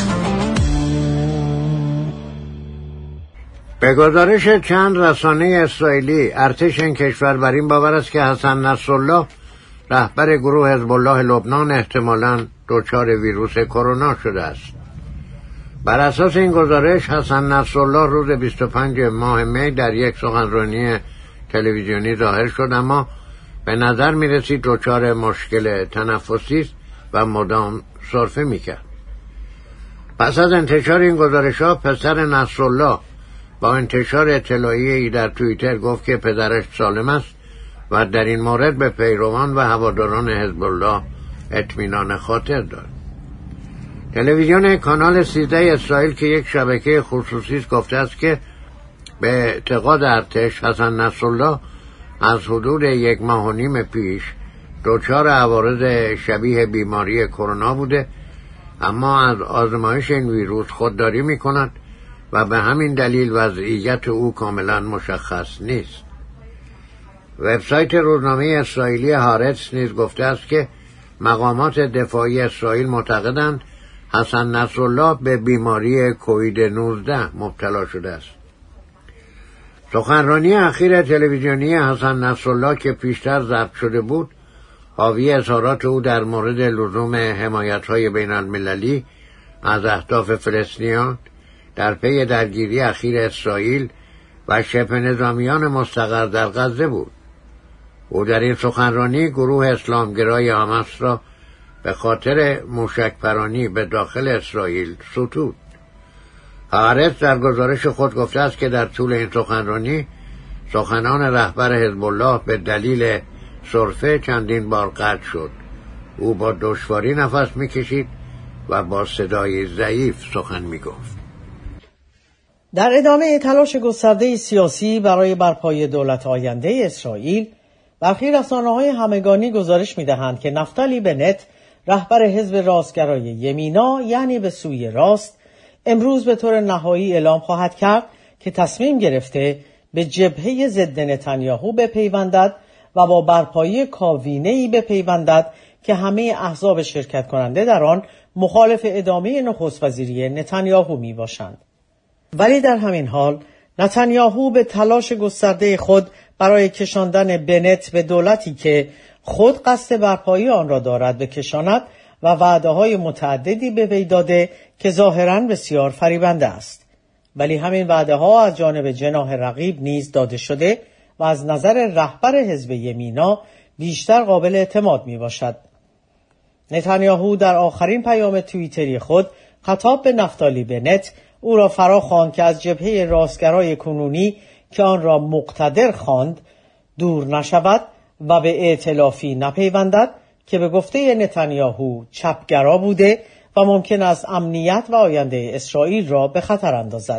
به گزارش چند رسانه اسرائیلی، ارتش این کشور بر این باور است که حسن نصرالله رهبر گروه حزب الله لبنان احتمالاً دچار ویروس کرونا شده است. بر اساس این گزارش حسن نصرالله روز بیست و پنج ماه می در یک سخنرانی تلویزیونی ظاهر شد، اما به نظر می رسید دچار مشکل تنفسی است و مدام سرفه می کرد. پس از انتشار این گزارش‌ها پسر نصرالله با انتشار اطلاعیه‌ای در توییتر گفت که پدرش سالم است و در این مورد به پیروان و هواداران حزب الله اطمینان خاطر داد. تلویزیون کانال سیزده اسرائیل که یک شبکه خصوصی است گفته است که به اعتقاد ارتش حسن نصرالله از حدود یک ماه و نیم پیش دچار عوارض شبیه بیماری کرونا بوده اما از آزمایش این ویروس خودداری می کند و به همین دلیل وضعیت او کاملا مشخص نیست. وبسایت روزنامه اسرائیلی هارتس نیز گفته است که مقامات دفاعی اسرائیل معتقدند حسن نصرالله به بیماری کووید نوزده مبتلا شده است. سخنرانی اخیر تلویزیونی حسن نصرالله که پیشتر ضبط شده بود، حاوی اظهارات او در مورد لزوم حمایت‌های بین‌المللی از اهداف فلسطینیان در پی درگیری اخیر اسرائیل و شبه نظامیان مستقر در غزه بود. او در این سخنرانی گروه اسلامگرای حماس را به خاطر موشک‌پرانی به داخل اسرائیل ستود. هارتس در گزارش خود گفته است که در طول این سخنرانی سخنان رهبر حزب الله به دلیل سرفه چندین بار قطع شد. او با دشواری نفس می‌کشید و با صدای ضعیف سخن می‌گفت.
در ادامه تلاش گسترده سیاسی برای برپایی دولت آینده اسرائیل، برخی رسانه‌های همگانی گزارش می‌دهند که نفتالی بنت، رهبر حزب راستگرای یمینا یعنی به سوی راست، امروز به طور نهایی اعلام خواهد کرد که تصمیم گرفته به جبهه ضد نتانیاهو بپیوندد و با برپایی کابینه‌ای بپیوندد که همه احزاب شرکت کننده در آن مخالف ادامه نخست وزیری نتانیاهو می باشند. ولی در همین حال نتانیاهو به تلاش گسترده خود برای کشاندن بنت به دولتی که خود قصد برپایی آن را دارد بکشاند و وعده‌های متعددی به وی داده که ظاهراً بسیار فریبنده است. ولی همین وعده‌ها از جانب جناح رقیب نیز داده شده و از نظر رهبر حزب یمینا بیشتر قابل اعتماد می باشد. نتانیاهو در آخرین پیام توییتری خود خطاب به نفتالی بنت او را فرا خواند که از جبهه راستگرای کنونی که آن را مقتدر خواند دور نشود و به ائتلافی نپیوندد که به گفته نتانیاهو چپگرا بوده و ممکن است امنیت و آینده اسرائیل را به خطر اندازد.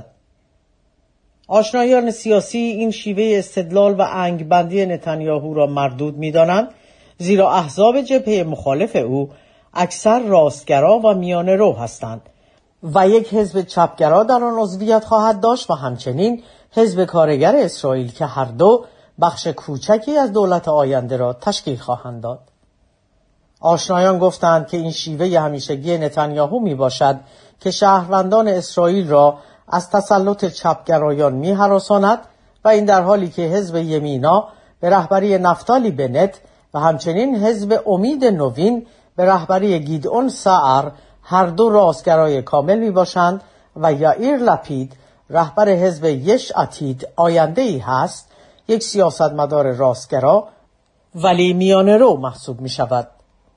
آشنایان سیاسی این شیوه استدلال و انگبندی نتانیاهو را مردود می‌دانند، زیرا احزاب جبهه مخالف او اکثر راستگرا و میانه رو هستند و یک حزب چپگرا در آن عضویت خواهد داشت و همچنین حزب کارگر اسرائیل که هر دو بخش کوچکی از دولت آینده را تشکیل خواهند داد. آشنایان گفتند که این شیوه همیشگی نتانیاهو می باشد که شهروندان اسرائیل را از تسلط چپگرایان می هراساند و این در حالی که حزب یمینا به رهبری نفتالی بنت و همچنین حزب امید نوین به رهبری گیدئون سعر هر دو راستگرای کامل می باشند و یائیر لپید رهبر حزب یش عتید آینده ای هست، یک سیاستمدار راستگرا ولی میانه رو محسوب می شود.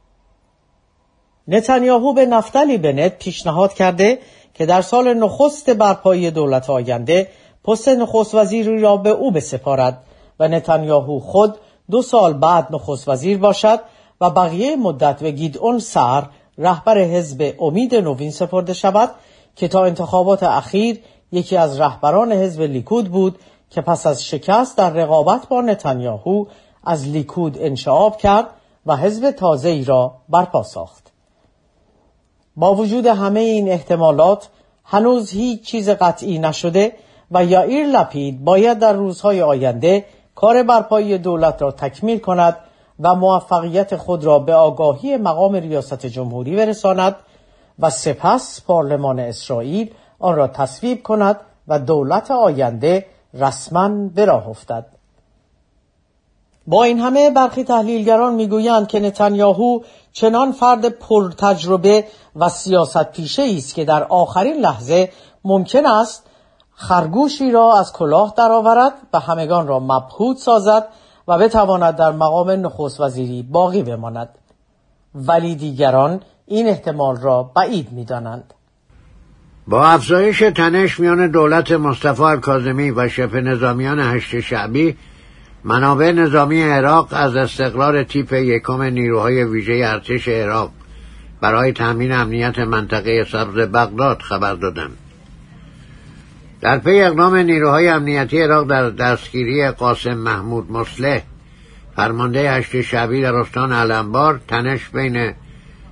نتانیاهو به نفتالی بنت پیشنهاد کرده که در سال نخست برپایی دولت آینده پست نخست وزیری را به او بسپارد و نتانیاهو خود دو سال بعد نخست وزیر باشد و بقیه مدت به گیدئون سعر رهبر حزب امید نوین سپرده شود که تا انتخابات اخیر یکی از رهبران حزب لیکود بود که پس از شکست در رقابت با نتانیاهو از لیکود انشعاب کرد و حزب تازه‌ای را برپا ساخت. با وجود همه این احتمالات هنوز هیچ چیز قطعی نشده و یائیر لپید باید در روزهای آینده کار برپایی دولت را تکمیل کند و موفقیت خود را به آگاهی مقام ریاست جمهوری برساند و سپس پارلمان اسرائیل آن را تصویب کند و دولت آینده رسما به راه افتد. با این همه برخی تحلیلگران میگویند که نتانیاهو چنان فرد پر تجربه و سیاست پیشه است که در آخرین لحظه ممکن است خرگوشی را از کلاه درآورد و همگان را مبهوت سازد و بتواند در مقام نخست وزیری باقی بماند. ولی دیگران این احتمال را بعید می‌دانند.
با افزایش تنش میان دولت مصطفی الکاظمی و شبه نظامیان هشت شعبی، منابع نظامی عراق از استقرار تیپ یکم نیروهای ویژه ارتش عراق برای تامین امنیت منطقه سبز بغداد خبر دادند. در پی اقدام نیروهای امنیتی عراق در دستگیری قاسم محمود مصلح، فرمانده هشت شعبی در استان الانبار، تنش بین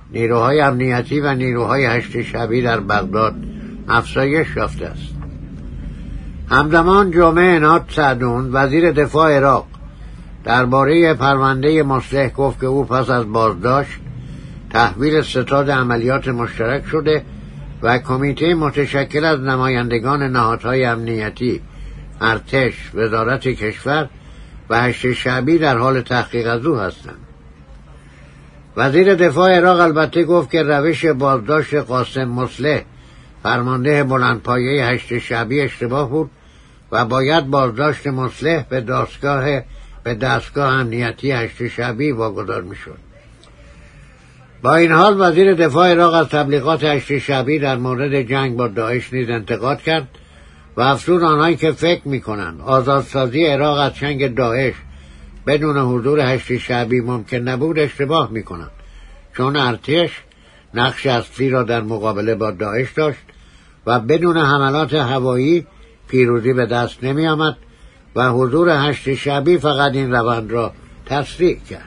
نیروهای امنیتی و نیروهای هشت شبی در بغداد افزایش یافته است. همزمان جمعه عناد سعدون وزیر دفاع عراق درباره پرونده مصلح گفت که او پس از بازداشت تحویل ستاد عملیات مشترک شده و کمیته متشکل از نمایندگان نهادهای امنیتی، ارتش، وزارت کشور و هشت شعبی در حال تحقیق از او هستند. وزیر دفاع عراق البته گفت که روش بازداشت قاسم مصلح فرمانده بلندپایه هشت شعبی اشتباه بود و باید بازداشت مصلح به دستگاه به دستگاه امنیتی هشت شعبی واگذار میشد. با این حال وزیر دفاع عراق از تبلیغات هشت شعبی در مورد جنگ با داعش نیز انتقاد کرد و افزود آنهایی که فکر میکنند آزادسازی عراق از چنگ داعش بدون حضور هشت شعبی ممکن نبود اشتباه میکنند، چون ارتش نقش اصلی را در مقابله با داعش داشت و بدون حملات هوایی پیروزی به دست نمی آمد و حضور هشت شعبی فقط این روند را تسریع کرد.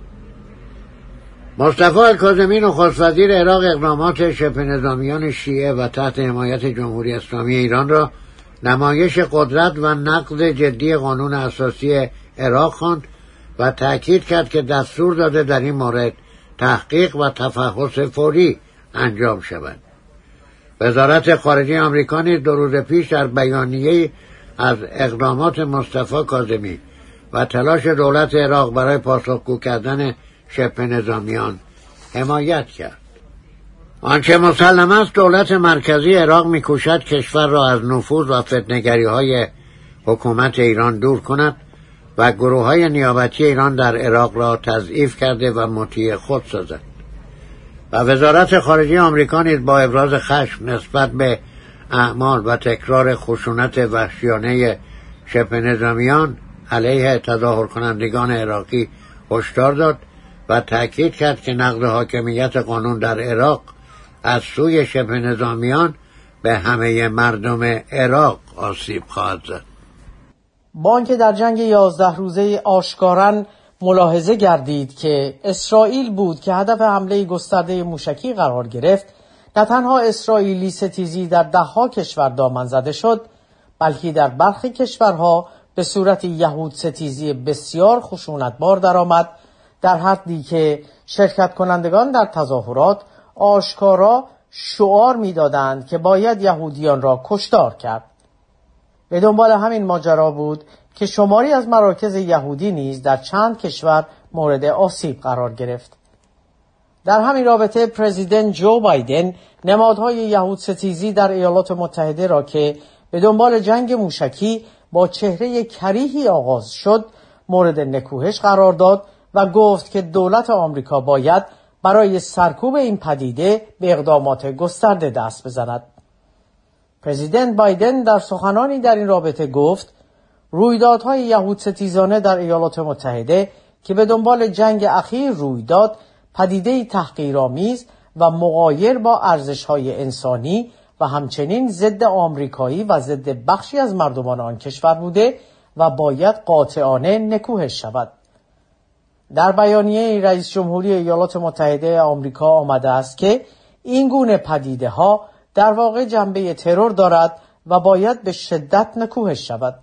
مصطفی الکاظمی نخست وزیر عراق اقدامات شبه نظامیان شیعه و تحت حمایت جمهوری اسلامی ایران را نمایش قدرت و نقض جدی قانون اساسی عراق خواند و تأکید کرد که دستور داده در این مورد تحقیق و تفحص فوری انجام شود. وزارت خارجه آمریکا نیز دو روز پیش در بیانیه از اقدامات مصطفی کاظمی و تلاش دولت عراق برای پاسخگو کردن شبه نظامیان حمایت کرد. آنچه مسلم است دولت مرکزی عراق می‌کوشد کشور را از نفوذ و فتنه‌گری‌های حکومت ایران دور کند و گروه‌های نیابتی ایران در عراق را تضعیف کرده و مطیع خود سازد. و وزارت خارجه آمریکا نیز با ابراز خشم نسبت به اعمال و تکرار خشونت وحشیانه شبه نظامیان علیه تظاهر کنندگان عراقی هشدار داد و تأکید کرد که نقض حاکمیت قانون در عراق از سوی شبه نظامیان به همه مردم عراق آسیب خواهد زد.
با آنکه در جنگ یازده روزه آشکاراً ملاحظه گردید که اسرائیل بود که هدف حمله گسترده موشکی قرار گرفت، نه تنها اسرائیلی ستیزی در دهها کشور دامن زده شد، بلکه در برخی کشورها به صورت یهود ستیزی بسیار خشونتبار درآمد، در حدی که شرکت کنندگان در تظاهرات آشکارا شعار می‌دادند که باید یهودیان را کشتار کرد. به دنبال همین ماجرا بود که شماری از مراکز یهودی نیز در چند کشور مورد آسیب قرار گرفت. در همین رابطه پرزیدنت جو بایدن نمادهای یهود ستیزی در ایالات متحده را که به دنبال جنگ موشکی با چهره کریهی آغاز شد مورد نکوهش قرار داد و گفت که دولت آمریکا باید برای سرکوب این پدیده به اقدامات گسترده دست بزند. پرزیدنت بایدن در سخنانی در این رابطه گفت رویدادهای یهود ستیزانه در ایالات متحده که به دنبال جنگ اخیر روی داد پدیده‌ای تحقیرآمیز و مغایر با ارزش‌های انسانی و همچنین ضد آمریکایی و ضد بخشی از مردمان آن کشور بوده و باید قاطعانه نکوهش شود. در بیانیه رئیس جمهوری ایالات متحده آمریکا آمده است که این گونه پدیده‌ها در واقع جنبه ترور دارد و باید به شدت نکوهش شود.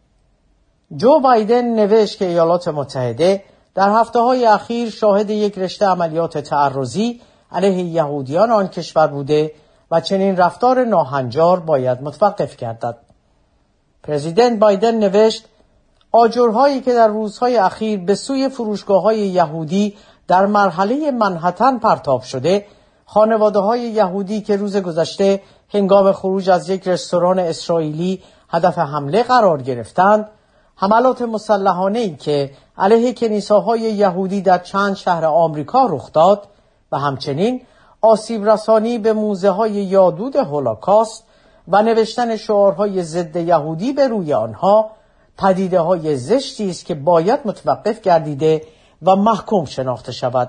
جو بایدن نوشت که ایالات متحده در هفته‌های اخیر شاهد یک رشته عملیات تعرضی علیه یهودیان آن کشور بوده و چنین رفتار ناهنجار باید متوقف گردد. پرزیدنت بایدن نوشت آجرهایی که در روزهای اخیر به سوی فروشگاه‌های یهودی در مرحله منهتن پرتاب شده، خانواده‌های یهودی که روز گذشته هنگام خروج از یک رستوران اسرائیلی هدف حمله قرار گرفتند، حملات مسلحانه‌ای که علیه کنیساهای یهودی در چند شهر آمریکا رخ داد و همچنین آسیب رسانی به موزه‌های یادبود هولوکاست و نوشتن شعارهای ضد یهودی به روی آنها پدیده‌های زشتی است که باید متوقف گردیده و محکوم شناخته شود.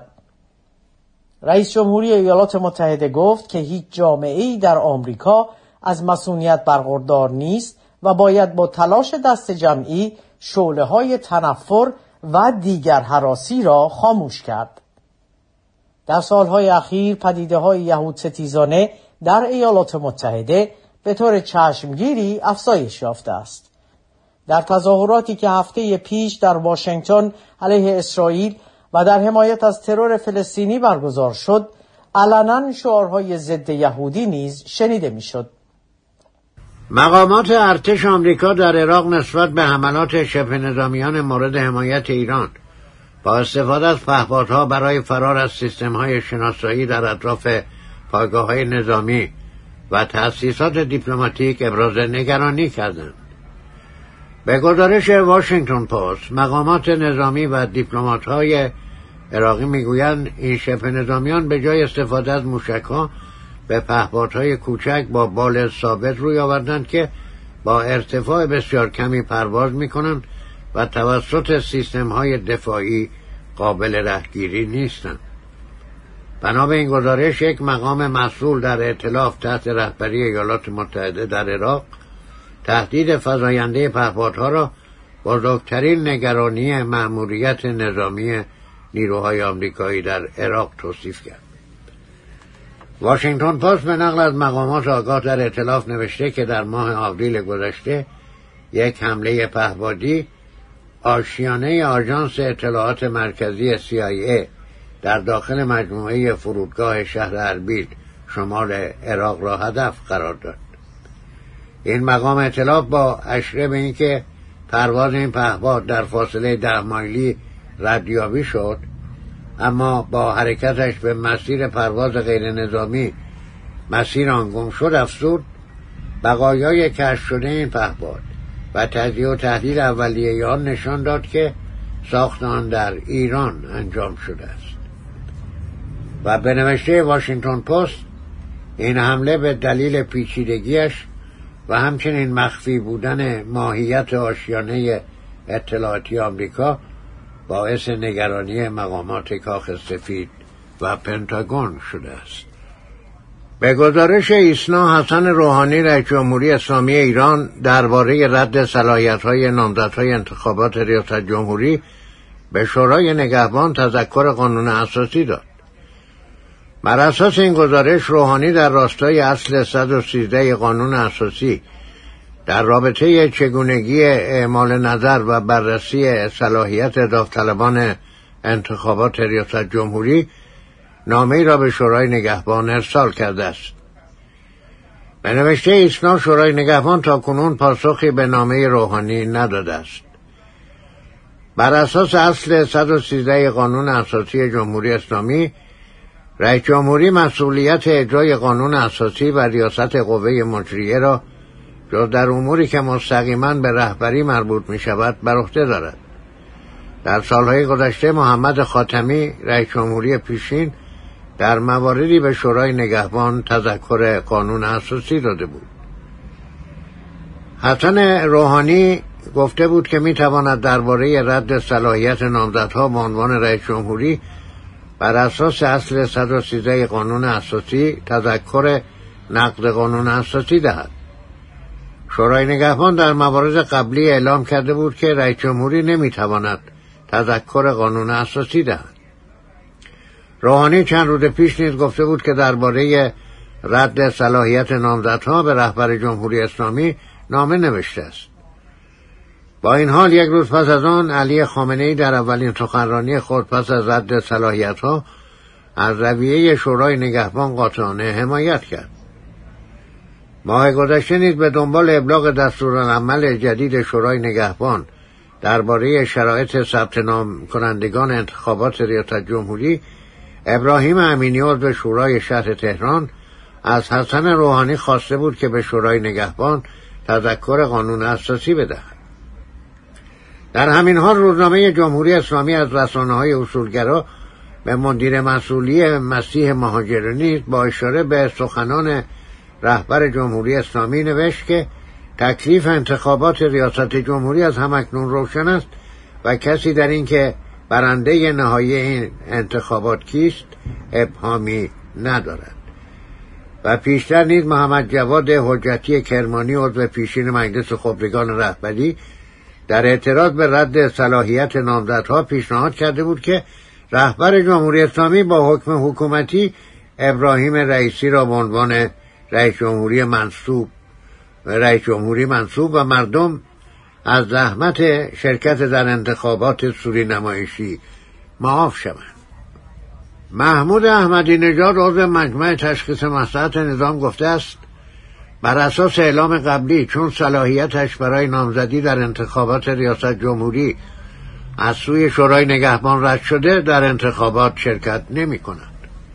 رئیس جمهوری ایالات متحده گفت که هیچ جامعه‌ای در آمریکا از مسئولیت برخوردار نیست و باید با تلاش دست جمعی شعله‌های تنفر و دیگر هراسی را خاموش کرد. در سالهای اخیر پدیده‌های یهود ستیزانه در ایالات متحده به طور چشمگیری افزایش یافته است. در تظاهراتی که هفته پیش در واشنگتن علیه اسرائیل و در حمایت از ترور فلسطینی برگزار شد، علنا شعارهای ضد یهودی نیز شنیده میشد.
مقامات ارتش آمریکا در عراق نسبت به حملات شبه نظامیان مورد حمایت ایران با استفاده از پهپادها برای فرار از سیستم‌های شناسایی در اطراف پایگاه‌های نظامی و تأسیسات دیپلماتیک ابراز نگرانی کردند. به گزارش واشنگتن پست، مقامات نظامی و دیپلمات‌های عراقی میگویند این شبه نظامیان به جای استفاده از موشک‌ها به پهپادهای کوچک با بال ثابت روی آوردند که با ارتفاع بسیار کمی پرواز می‌کنند و توسط سیستم‌های دفاعی قابل رهگیری نیستند. بنا به این گزارش، یک مقام مسئول در ائتلاف تحت رهبری ایالات متحده در عراق تهدید فزاینده پهپادها را بزرگترین نگرانی مأموریت نظامی نیروهای آمریکایی در عراق توصیف کرد. واشنگتن پست به نقل از مقامات آگاه در ائتلاف نوشته که در ماه آوریل گذشته یک حمله پهپادی آشیانه آژانس اطلاعات مرکزی سی آی ای در داخل مجموعه فرودگاه شهر اربیل شمال عراق را هدف قرار داد. این مقام ائتلاف با اشاره به اینکه پرواز این پهپاد در فاصله ده مایلی ردیابی شد، اما با حرکتش به مسیر پرواز غیر نظامی مسیر آن گم شد، افزود بقایای کشف شده این پهپاد و تجزیه و تحلیل اولیه آن نشان داد که ساخت آن در ایران انجام شده است. و به نوشته واشنگتن پست، این حمله به دلیل پیچیدگیش و همچنین مخفی بودن ماهیت آشیانه اطلاعاتی آمریکا باعث نگرانی مقامات کاخ سفید و پنتاگون شده است. به گزارش ایسنا، حسن روحانی رئیس جمهوری اسلامی ایران درباره رد صلاحیت‌های نامزدهای انتخابات ریاست جمهوری به شورای نگهبان تذکر قانون اساسی داد. بر اساس این گزارش، روحانی در راستای اصل صد و سیزده قانون اساسی در رابطه چگونگی اعمال نظر و بررسی صلاحیت داوطلبان انتخابات ریاست جمهوری نامه‌ای را به شورای نگهبان ارسال کرده است. به نوشته ایسنا، شورای نگهبان تاکنون پاسخی به نامه روحانی نداده است. بر اساس اصل صد و سیزده قانون اساسی جمهوری اسلامی، رئیس جمهوری مسئولیت اجرای قانون اساسی و ریاست قوه مجریه را جز در اموری که مستقیما به رهبری مربوط می شود بر عهده دارد. در سالهای گذشته محمد خاتمی رئیس جمهوری پیشین در مواردی به شورای نگهبان تذکر قانون اساسی داده بود. حسن روحانی گفته بود که می تواند درباره رد صلاحیت نامزدها به عنوان رئیس جمهوری بر اساس اصل صد و سیزده قانون اساسی تذکر نقض قانون اساسی دهد. شورای نگهبان در موارد قبلی اعلام کرده بود که رئیس جمهوری نمیتواند تذکر قانون اساسی دهد. روحانی چند روز پیش نیز گفته بود که درباره رد صلاحیت نامزدها به رهبر جمهوری اسلامی نامه نوشته است. با این حال یک روز پس از آن، علی خامنه‌ای در اولین سخنرانی خود پس از رد صلاحیت‌ها از رویه شورای نگهبان قاطعانه حمایت کرد. ماه گذشته نیز به دنبال ابلاغ دستورالعمل جدید شورای نگهبان درباره شرایط ثبت نام کنندگان انتخابات ریاست جمهوری، ابراهیم امینی عضو شورای شهر تهران از حسن روحانی خواسته بود که به شورای نگهبان تذکر قانون اساسی بدهد. در همین حال روزنامه جمهوری اسلامی از رسانه‌های اصولگرا به مدیر مسئولی مسیح مهاجرانی با اشاره به سخنان رهبر جمهوری اسلامی نوشت که تکلیف انتخابات ریاست جمهوری از همکنون روشن است و کسی در این که برنده نهایی این انتخابات کیست ابهامی ندارد. و پیشتر نیز محمد جواد حجتی کرمانی عضو پیشین مجلس خبرگان رهبری در اعتراض به رد صلاحیت نامزدها پیشنهاد کرده بود که رهبر جمهوری اسلامی با حکم حکومتی ابراهیم رئیسی را به عنوان رئیس جمهوری منصوب رئیس جمهوری منصوب و مردم از زحمت شرکت در انتخابات سوری نمایشی معاف شوند. محمود احمدی نژاد عضو مجمع تشخیص مصلحت نظام گفته است بر اساس اعلام قبلی چون صلاحیتش برای نامزدی در انتخابات ریاست جمهوری از سوی شورای نگهبان رد شده در انتخابات شرکت نمی کند.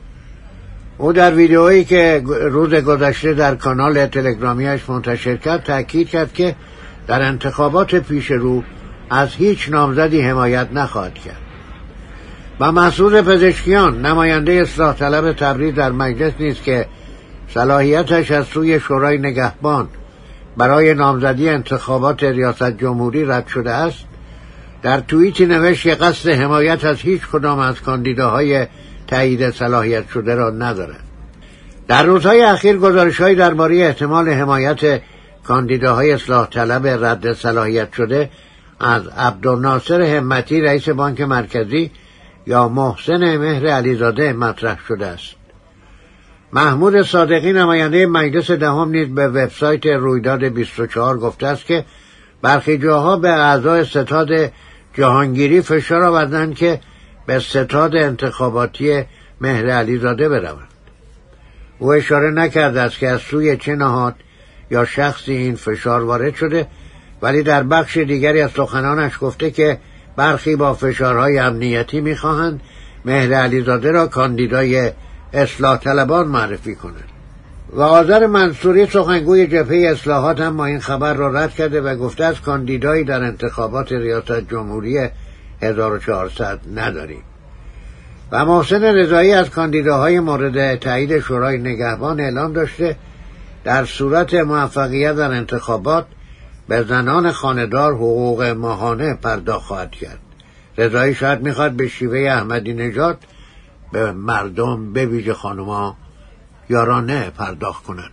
او در ویدئویی که روز گذشته در کانال تلگرامیش منتشر کرد تأکید کرد که در انتخابات پیش رو از هیچ نامزدی حمایت نخواهد کرد. و مسعود پزشکیان نماینده اصلاح طلب تبریز در مجلس نیز که صلاحیتش از سوی شورای نگهبان برای نامزدی انتخابات ریاست جمهوری رد شده است در توییتی نوشت که قصد حمایت از هیچ کدام از کاندیداهای تایید صلاحیت شده را ندارد. در روزهای اخیر گزارش‌هایی درباره احتمال حمایت کاندیداهای اصلاح طلب رد صلاحیت شده از عبدالناصر همتی رئیس بانک مرکزی یا محسن مهر علیزاده مطرح شده است. محمود صادقی نماینده مجلس دهم نیز به وبسایت رویداد بیست و چهار گفته است که برخی جاها به اعضای ستاد جهانگیری فشار آوردند که به ستاد انتخاباتی مهر علیزاده بروند. او اشاره نکرده است که از سوی چه نهاد یا شخصی این فشار وارد شده، ولی در بخش دیگری از سخنانش گفته که برخی با فشارهای امنیتی می‌خواهند مهر علیزاده را کاندیدای اصلاح طلبان معرفی کنند. و آذر منصوری سخنگوی جبهه اصلاحات هم این خبر را رد کرده و گفته است کاندیدایی در انتخابات ریاست جمهوری هزار و چهارصد نداریم. و محسن رضایی از کاندیداهای مورد تایید شورای نگهبان اعلام داشته در صورت موفقیت در انتخابات به زنان خانه‌دار حقوق ماهانه پرداخت خواهد کرد. رضایی شاید میخواد به شیوه احمدی نژاد به مردم به ویژه خانوما یارانه پرداخت کنند.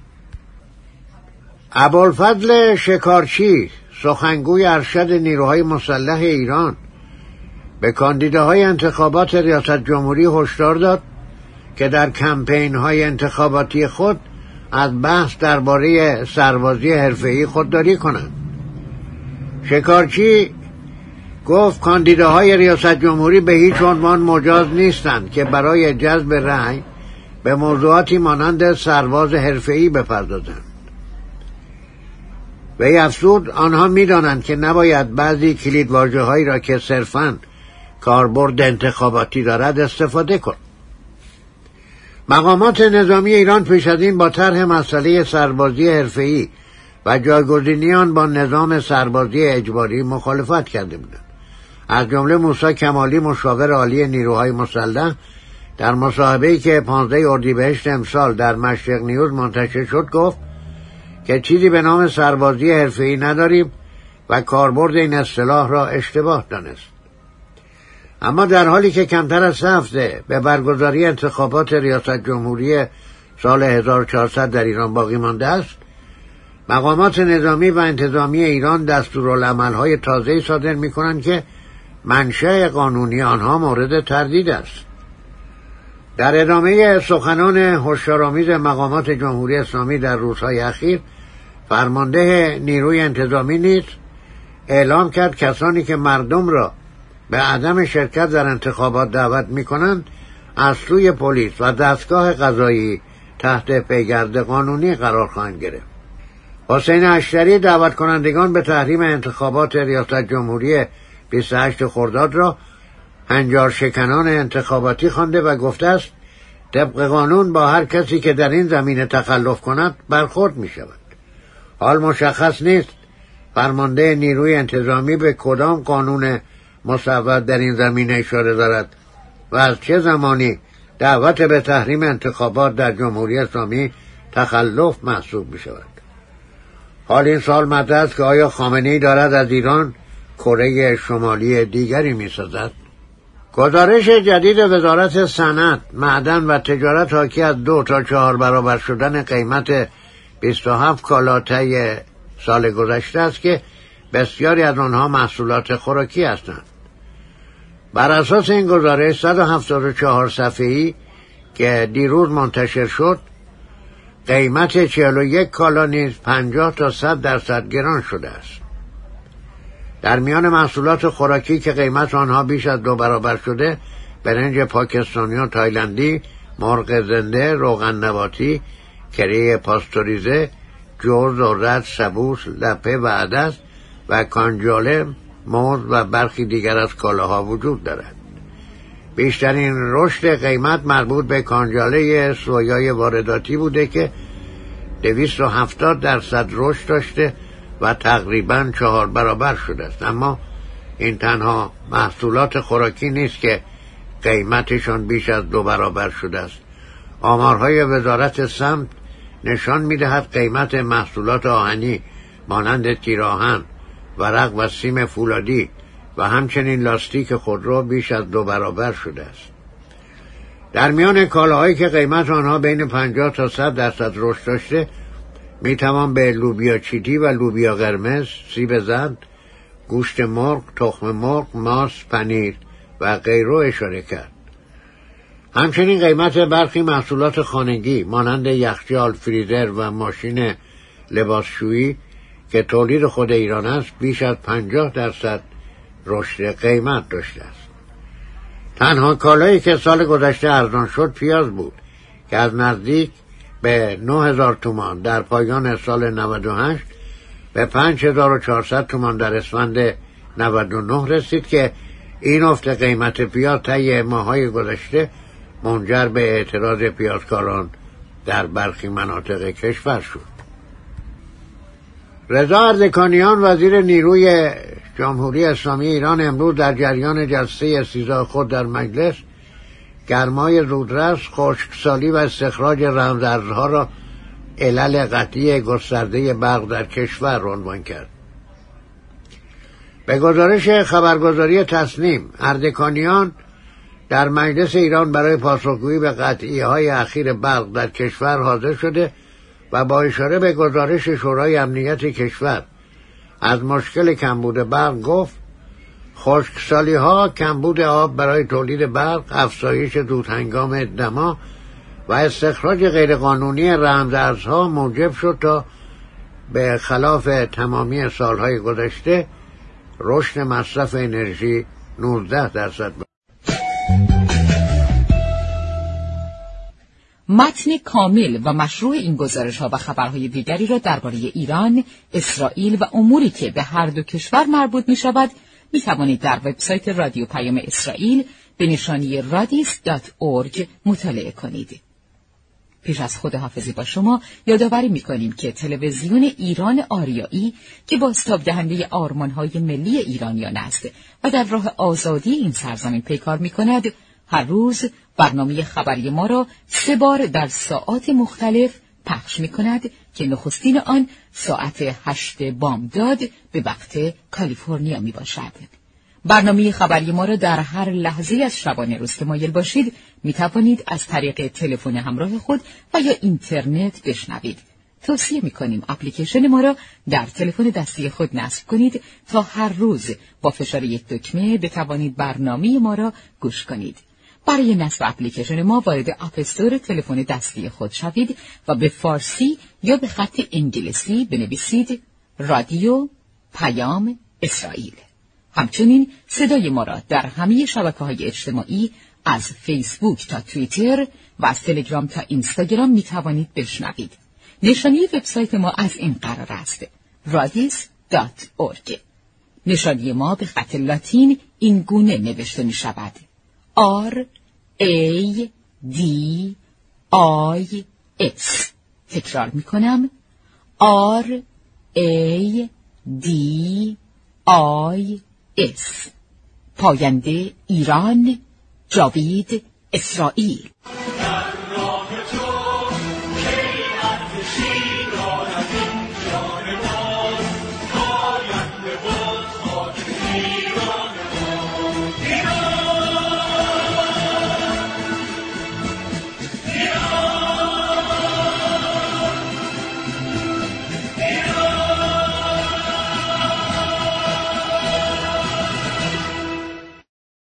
ابوالفضل شکارچی سخنگوی ارشد نیروهای مسلح ایران به کاندیداهای انتخابات ریاست جمهوری هشدار داد که در کمپین‌های انتخاباتی خود از بحث درباره سربازی حرفه‌ای خودداری کنند. شکارچی گفت کاندیداهای ریاست جمهوری به هیچ عنوان مجاز نیستند که برای جذب رأی به موضوعاتی مانند سرباز حرفه‌ای بپردازند. وی افزود آنها می‌دانند که نباید بعضی کلیدواژه‌هایی را که صرفاً کاربرد انتخاباتی دارد استفاده کند. مقامات نظامی ایران پیش از این با طرح مسئله سربازی حرفه‌ای و جایگزینی آن با نظام سربازی اجباری مخالفت کرده بودند. از جمله موسی کمالی مشاور عالی نیروهای مسلح در مصاحبه‌ای که پانزده اردیبهشت امسال در مشرق نیوز منتشر شد گفت که چیزی به نام سربازی حرفه‌ای نداریم و کاربرد این اصطلاح را اشتباه دانست. اما در حالی که کمتر از سه هفته به برگزاری انتخابات ریاست جمهوری سال هزار و چهارصد در ایران باقی مانده است، مقامات نظامی و انتظامی ایران دستورالعمل‌های تازه‌ای صادر می‌کنند که منشأ قانونی آنها مورد تردید است. در ادامه سخنان هشدارآمیز مقامات جمهوری اسلامی در روزهای اخیر، فرمانده نیروی انتظامی نیز اعلام کرد کسانی که مردم را به عدم شرکت در انتخابات دعوت می‌کنند از سوی پلیس و دستگاه قضایی تحت پیگرد قانونی قرار خواهند گرفت. حسین اشتری دعوت کنندگان به تحریم انتخابات ریاست جمهوری بیست و هشت خرداد را هنجار شکنان انتخاباتی خوانده و گفته است طبق قانون با هر کسی که در این زمینه تخلف کند برخورد می شود. حال مشخص نیست فرمانده نیروی انتظامی به کدام قانون مصوب در این زمینه اشاره دارد و از چه زمانی دعوت به تحریم انتخابات در جمهوری اسلامی تخلف محسوب می شود. حال این سوال مطرح است که آیا خامنه‌ای دارد از ایران کره شمالی دیگری می سازد؟ گزارش جدید وزارت صنعت، معدن و تجارت حاکی از دو تا چهار برابر شدن قیمت بیست و هفت کالا طی سال گذشته است که بسیاری از آنها محصولات خوراکی هستند. بر اساس این گزارش صد و هفتاد و چهار صفحه‌ای که دیروز منتشر شد، قیمت چهل و یک کالا نیز پنجاه تا صد درصد گران شده است. در میان محصولات خوراکی که قیمت آنها بیش از دو برابر شده، برنج پاکستانی و تایلندی، مرغ زنده، روغن نباتی، کره پاستوریزه، جوز، ذرت، سبوس، لپه و عدس و کانجاله، موز و برخی دیگر از کالاها وجود دارد. بیشترین رشد قیمت مربوط به کانجاله سویای وارداتی بوده که دویست و هفتاد درصد رشد داشته و تقریباً چهار برابر شده است. اما این تنها محصولات خوراکی نیست که قیمتشان بیش از دو برابر شده است. آمارهای وزارت سمت نشان می‌دهد قیمت محصولات آهنی مانند تیراهن، ورق و سیم فولادی و همچنین لاستیک خودرو بیش از دو برابر شده است. در میان کالاهایی که قیمت آنها بین پنجاه تا صد درصد رشد داشته، میتوان به لوبیا چیتی و لوبیا قرمز، سیب زرد، گوشت مرغ، تخم مرغ، ماست، پنیر و غیره اشاره کرد. همچنین قیمت برخی محصولات خانگی مانند یخچال، فریزر و ماشین لباسشویی که تولید خود ایران است بیش از پنجاه درصد رشد قیمت داشته است. تنها کالایی که سال گذشته ارزان شد پیاز بود که از نزدیک به نه هزار تومان در پایان سال نود و هشت به پنج هزار و چهارصد تومان در اسفند نود و نه رسید که این افت قیمت پیاز طی ماه‌های گذشته منجر به اعتراض پیازکاران در برخی مناطق کشور شد. رضا اردکانیان وزیر نیروی جمهوری اسلامی ایران امروز در جریان جلسه استیضاح خود در مجلس گرمای زودرس، خشکسالی و استخراج رمزارزها را علل قطعی گسترده برق در کشور عنوان کرد. به گزارش خبرگزاری تصنیم، اردکانیان در مجلس ایران برای پاسخگویی به قطعی‌های اخیر برق در کشور حاضر شده و با اشاره به گزارش شورای امنیت کشور از مشکل کمبود برق گفت: خشکسالی ها، کمبود آب برای تولید برق، افزایش زودهنگام دما و استخراج غیرقانونی رمزارزها موجب شد تا به خلاف تمامی سالهای گذشته رشد مصرف انرژی نوزده درصد.
متن کامل و مشروع این گزارش‌ها و خبرهای دیگری را درباره ایران، اسرائیل و اموری که به هر دو کشور مربوط می‌شود می توانید در وبسایت رادیو پیام اسرائیل به نشانی رادیس دات اورگ مطالعه کنید. پیش از خداحافظی با شما یادآوری می‌کنیم که تلویزیون ایران آریایی که بازتاب دهنده آرمان‌های ملی ایرانیان است و در راه آزادی این سرزمین پیکار می‌کند، هر روز برنامه خبری ما را سه بار در ساعات مختلف پخش می‌کند که نخستین آن ساعت هشت بامداد به وقت کالیفرنیا میباشد. برنامه خبری ما را در هر لحظه از شبانه روز که مایل باشید میتوانید از طریق تلفن همراه خود و یا اینترنت بشنوید. توصیه میکنیم اپلیکیشن ما را در تلفن دستی خود نصب کنید تا هر روز با فشار یک دکمه بتوانید برنامه ما را گوش کنید. برای نصب اپلیکیشن ما وارد اپ استور تلفن دستی خود شوید و به فارسی یا به خط انگلیسی بنویسید رادیو پیام اسرائیل. همچنین صدای ما را در همه شبکه‌های اجتماعی از فیسبوک تا توییتر و از تلگرام تا اینستاگرام می توانید بشنوید. نشانی وبسایت ما از این قرار است: رادیس دات اورگ. نشانی ما به خط لاتین این گونه نوشته می شود: R A D I S. تکرار می کنم: R A D I S. پاینده ایران، جاوید اسرائیل.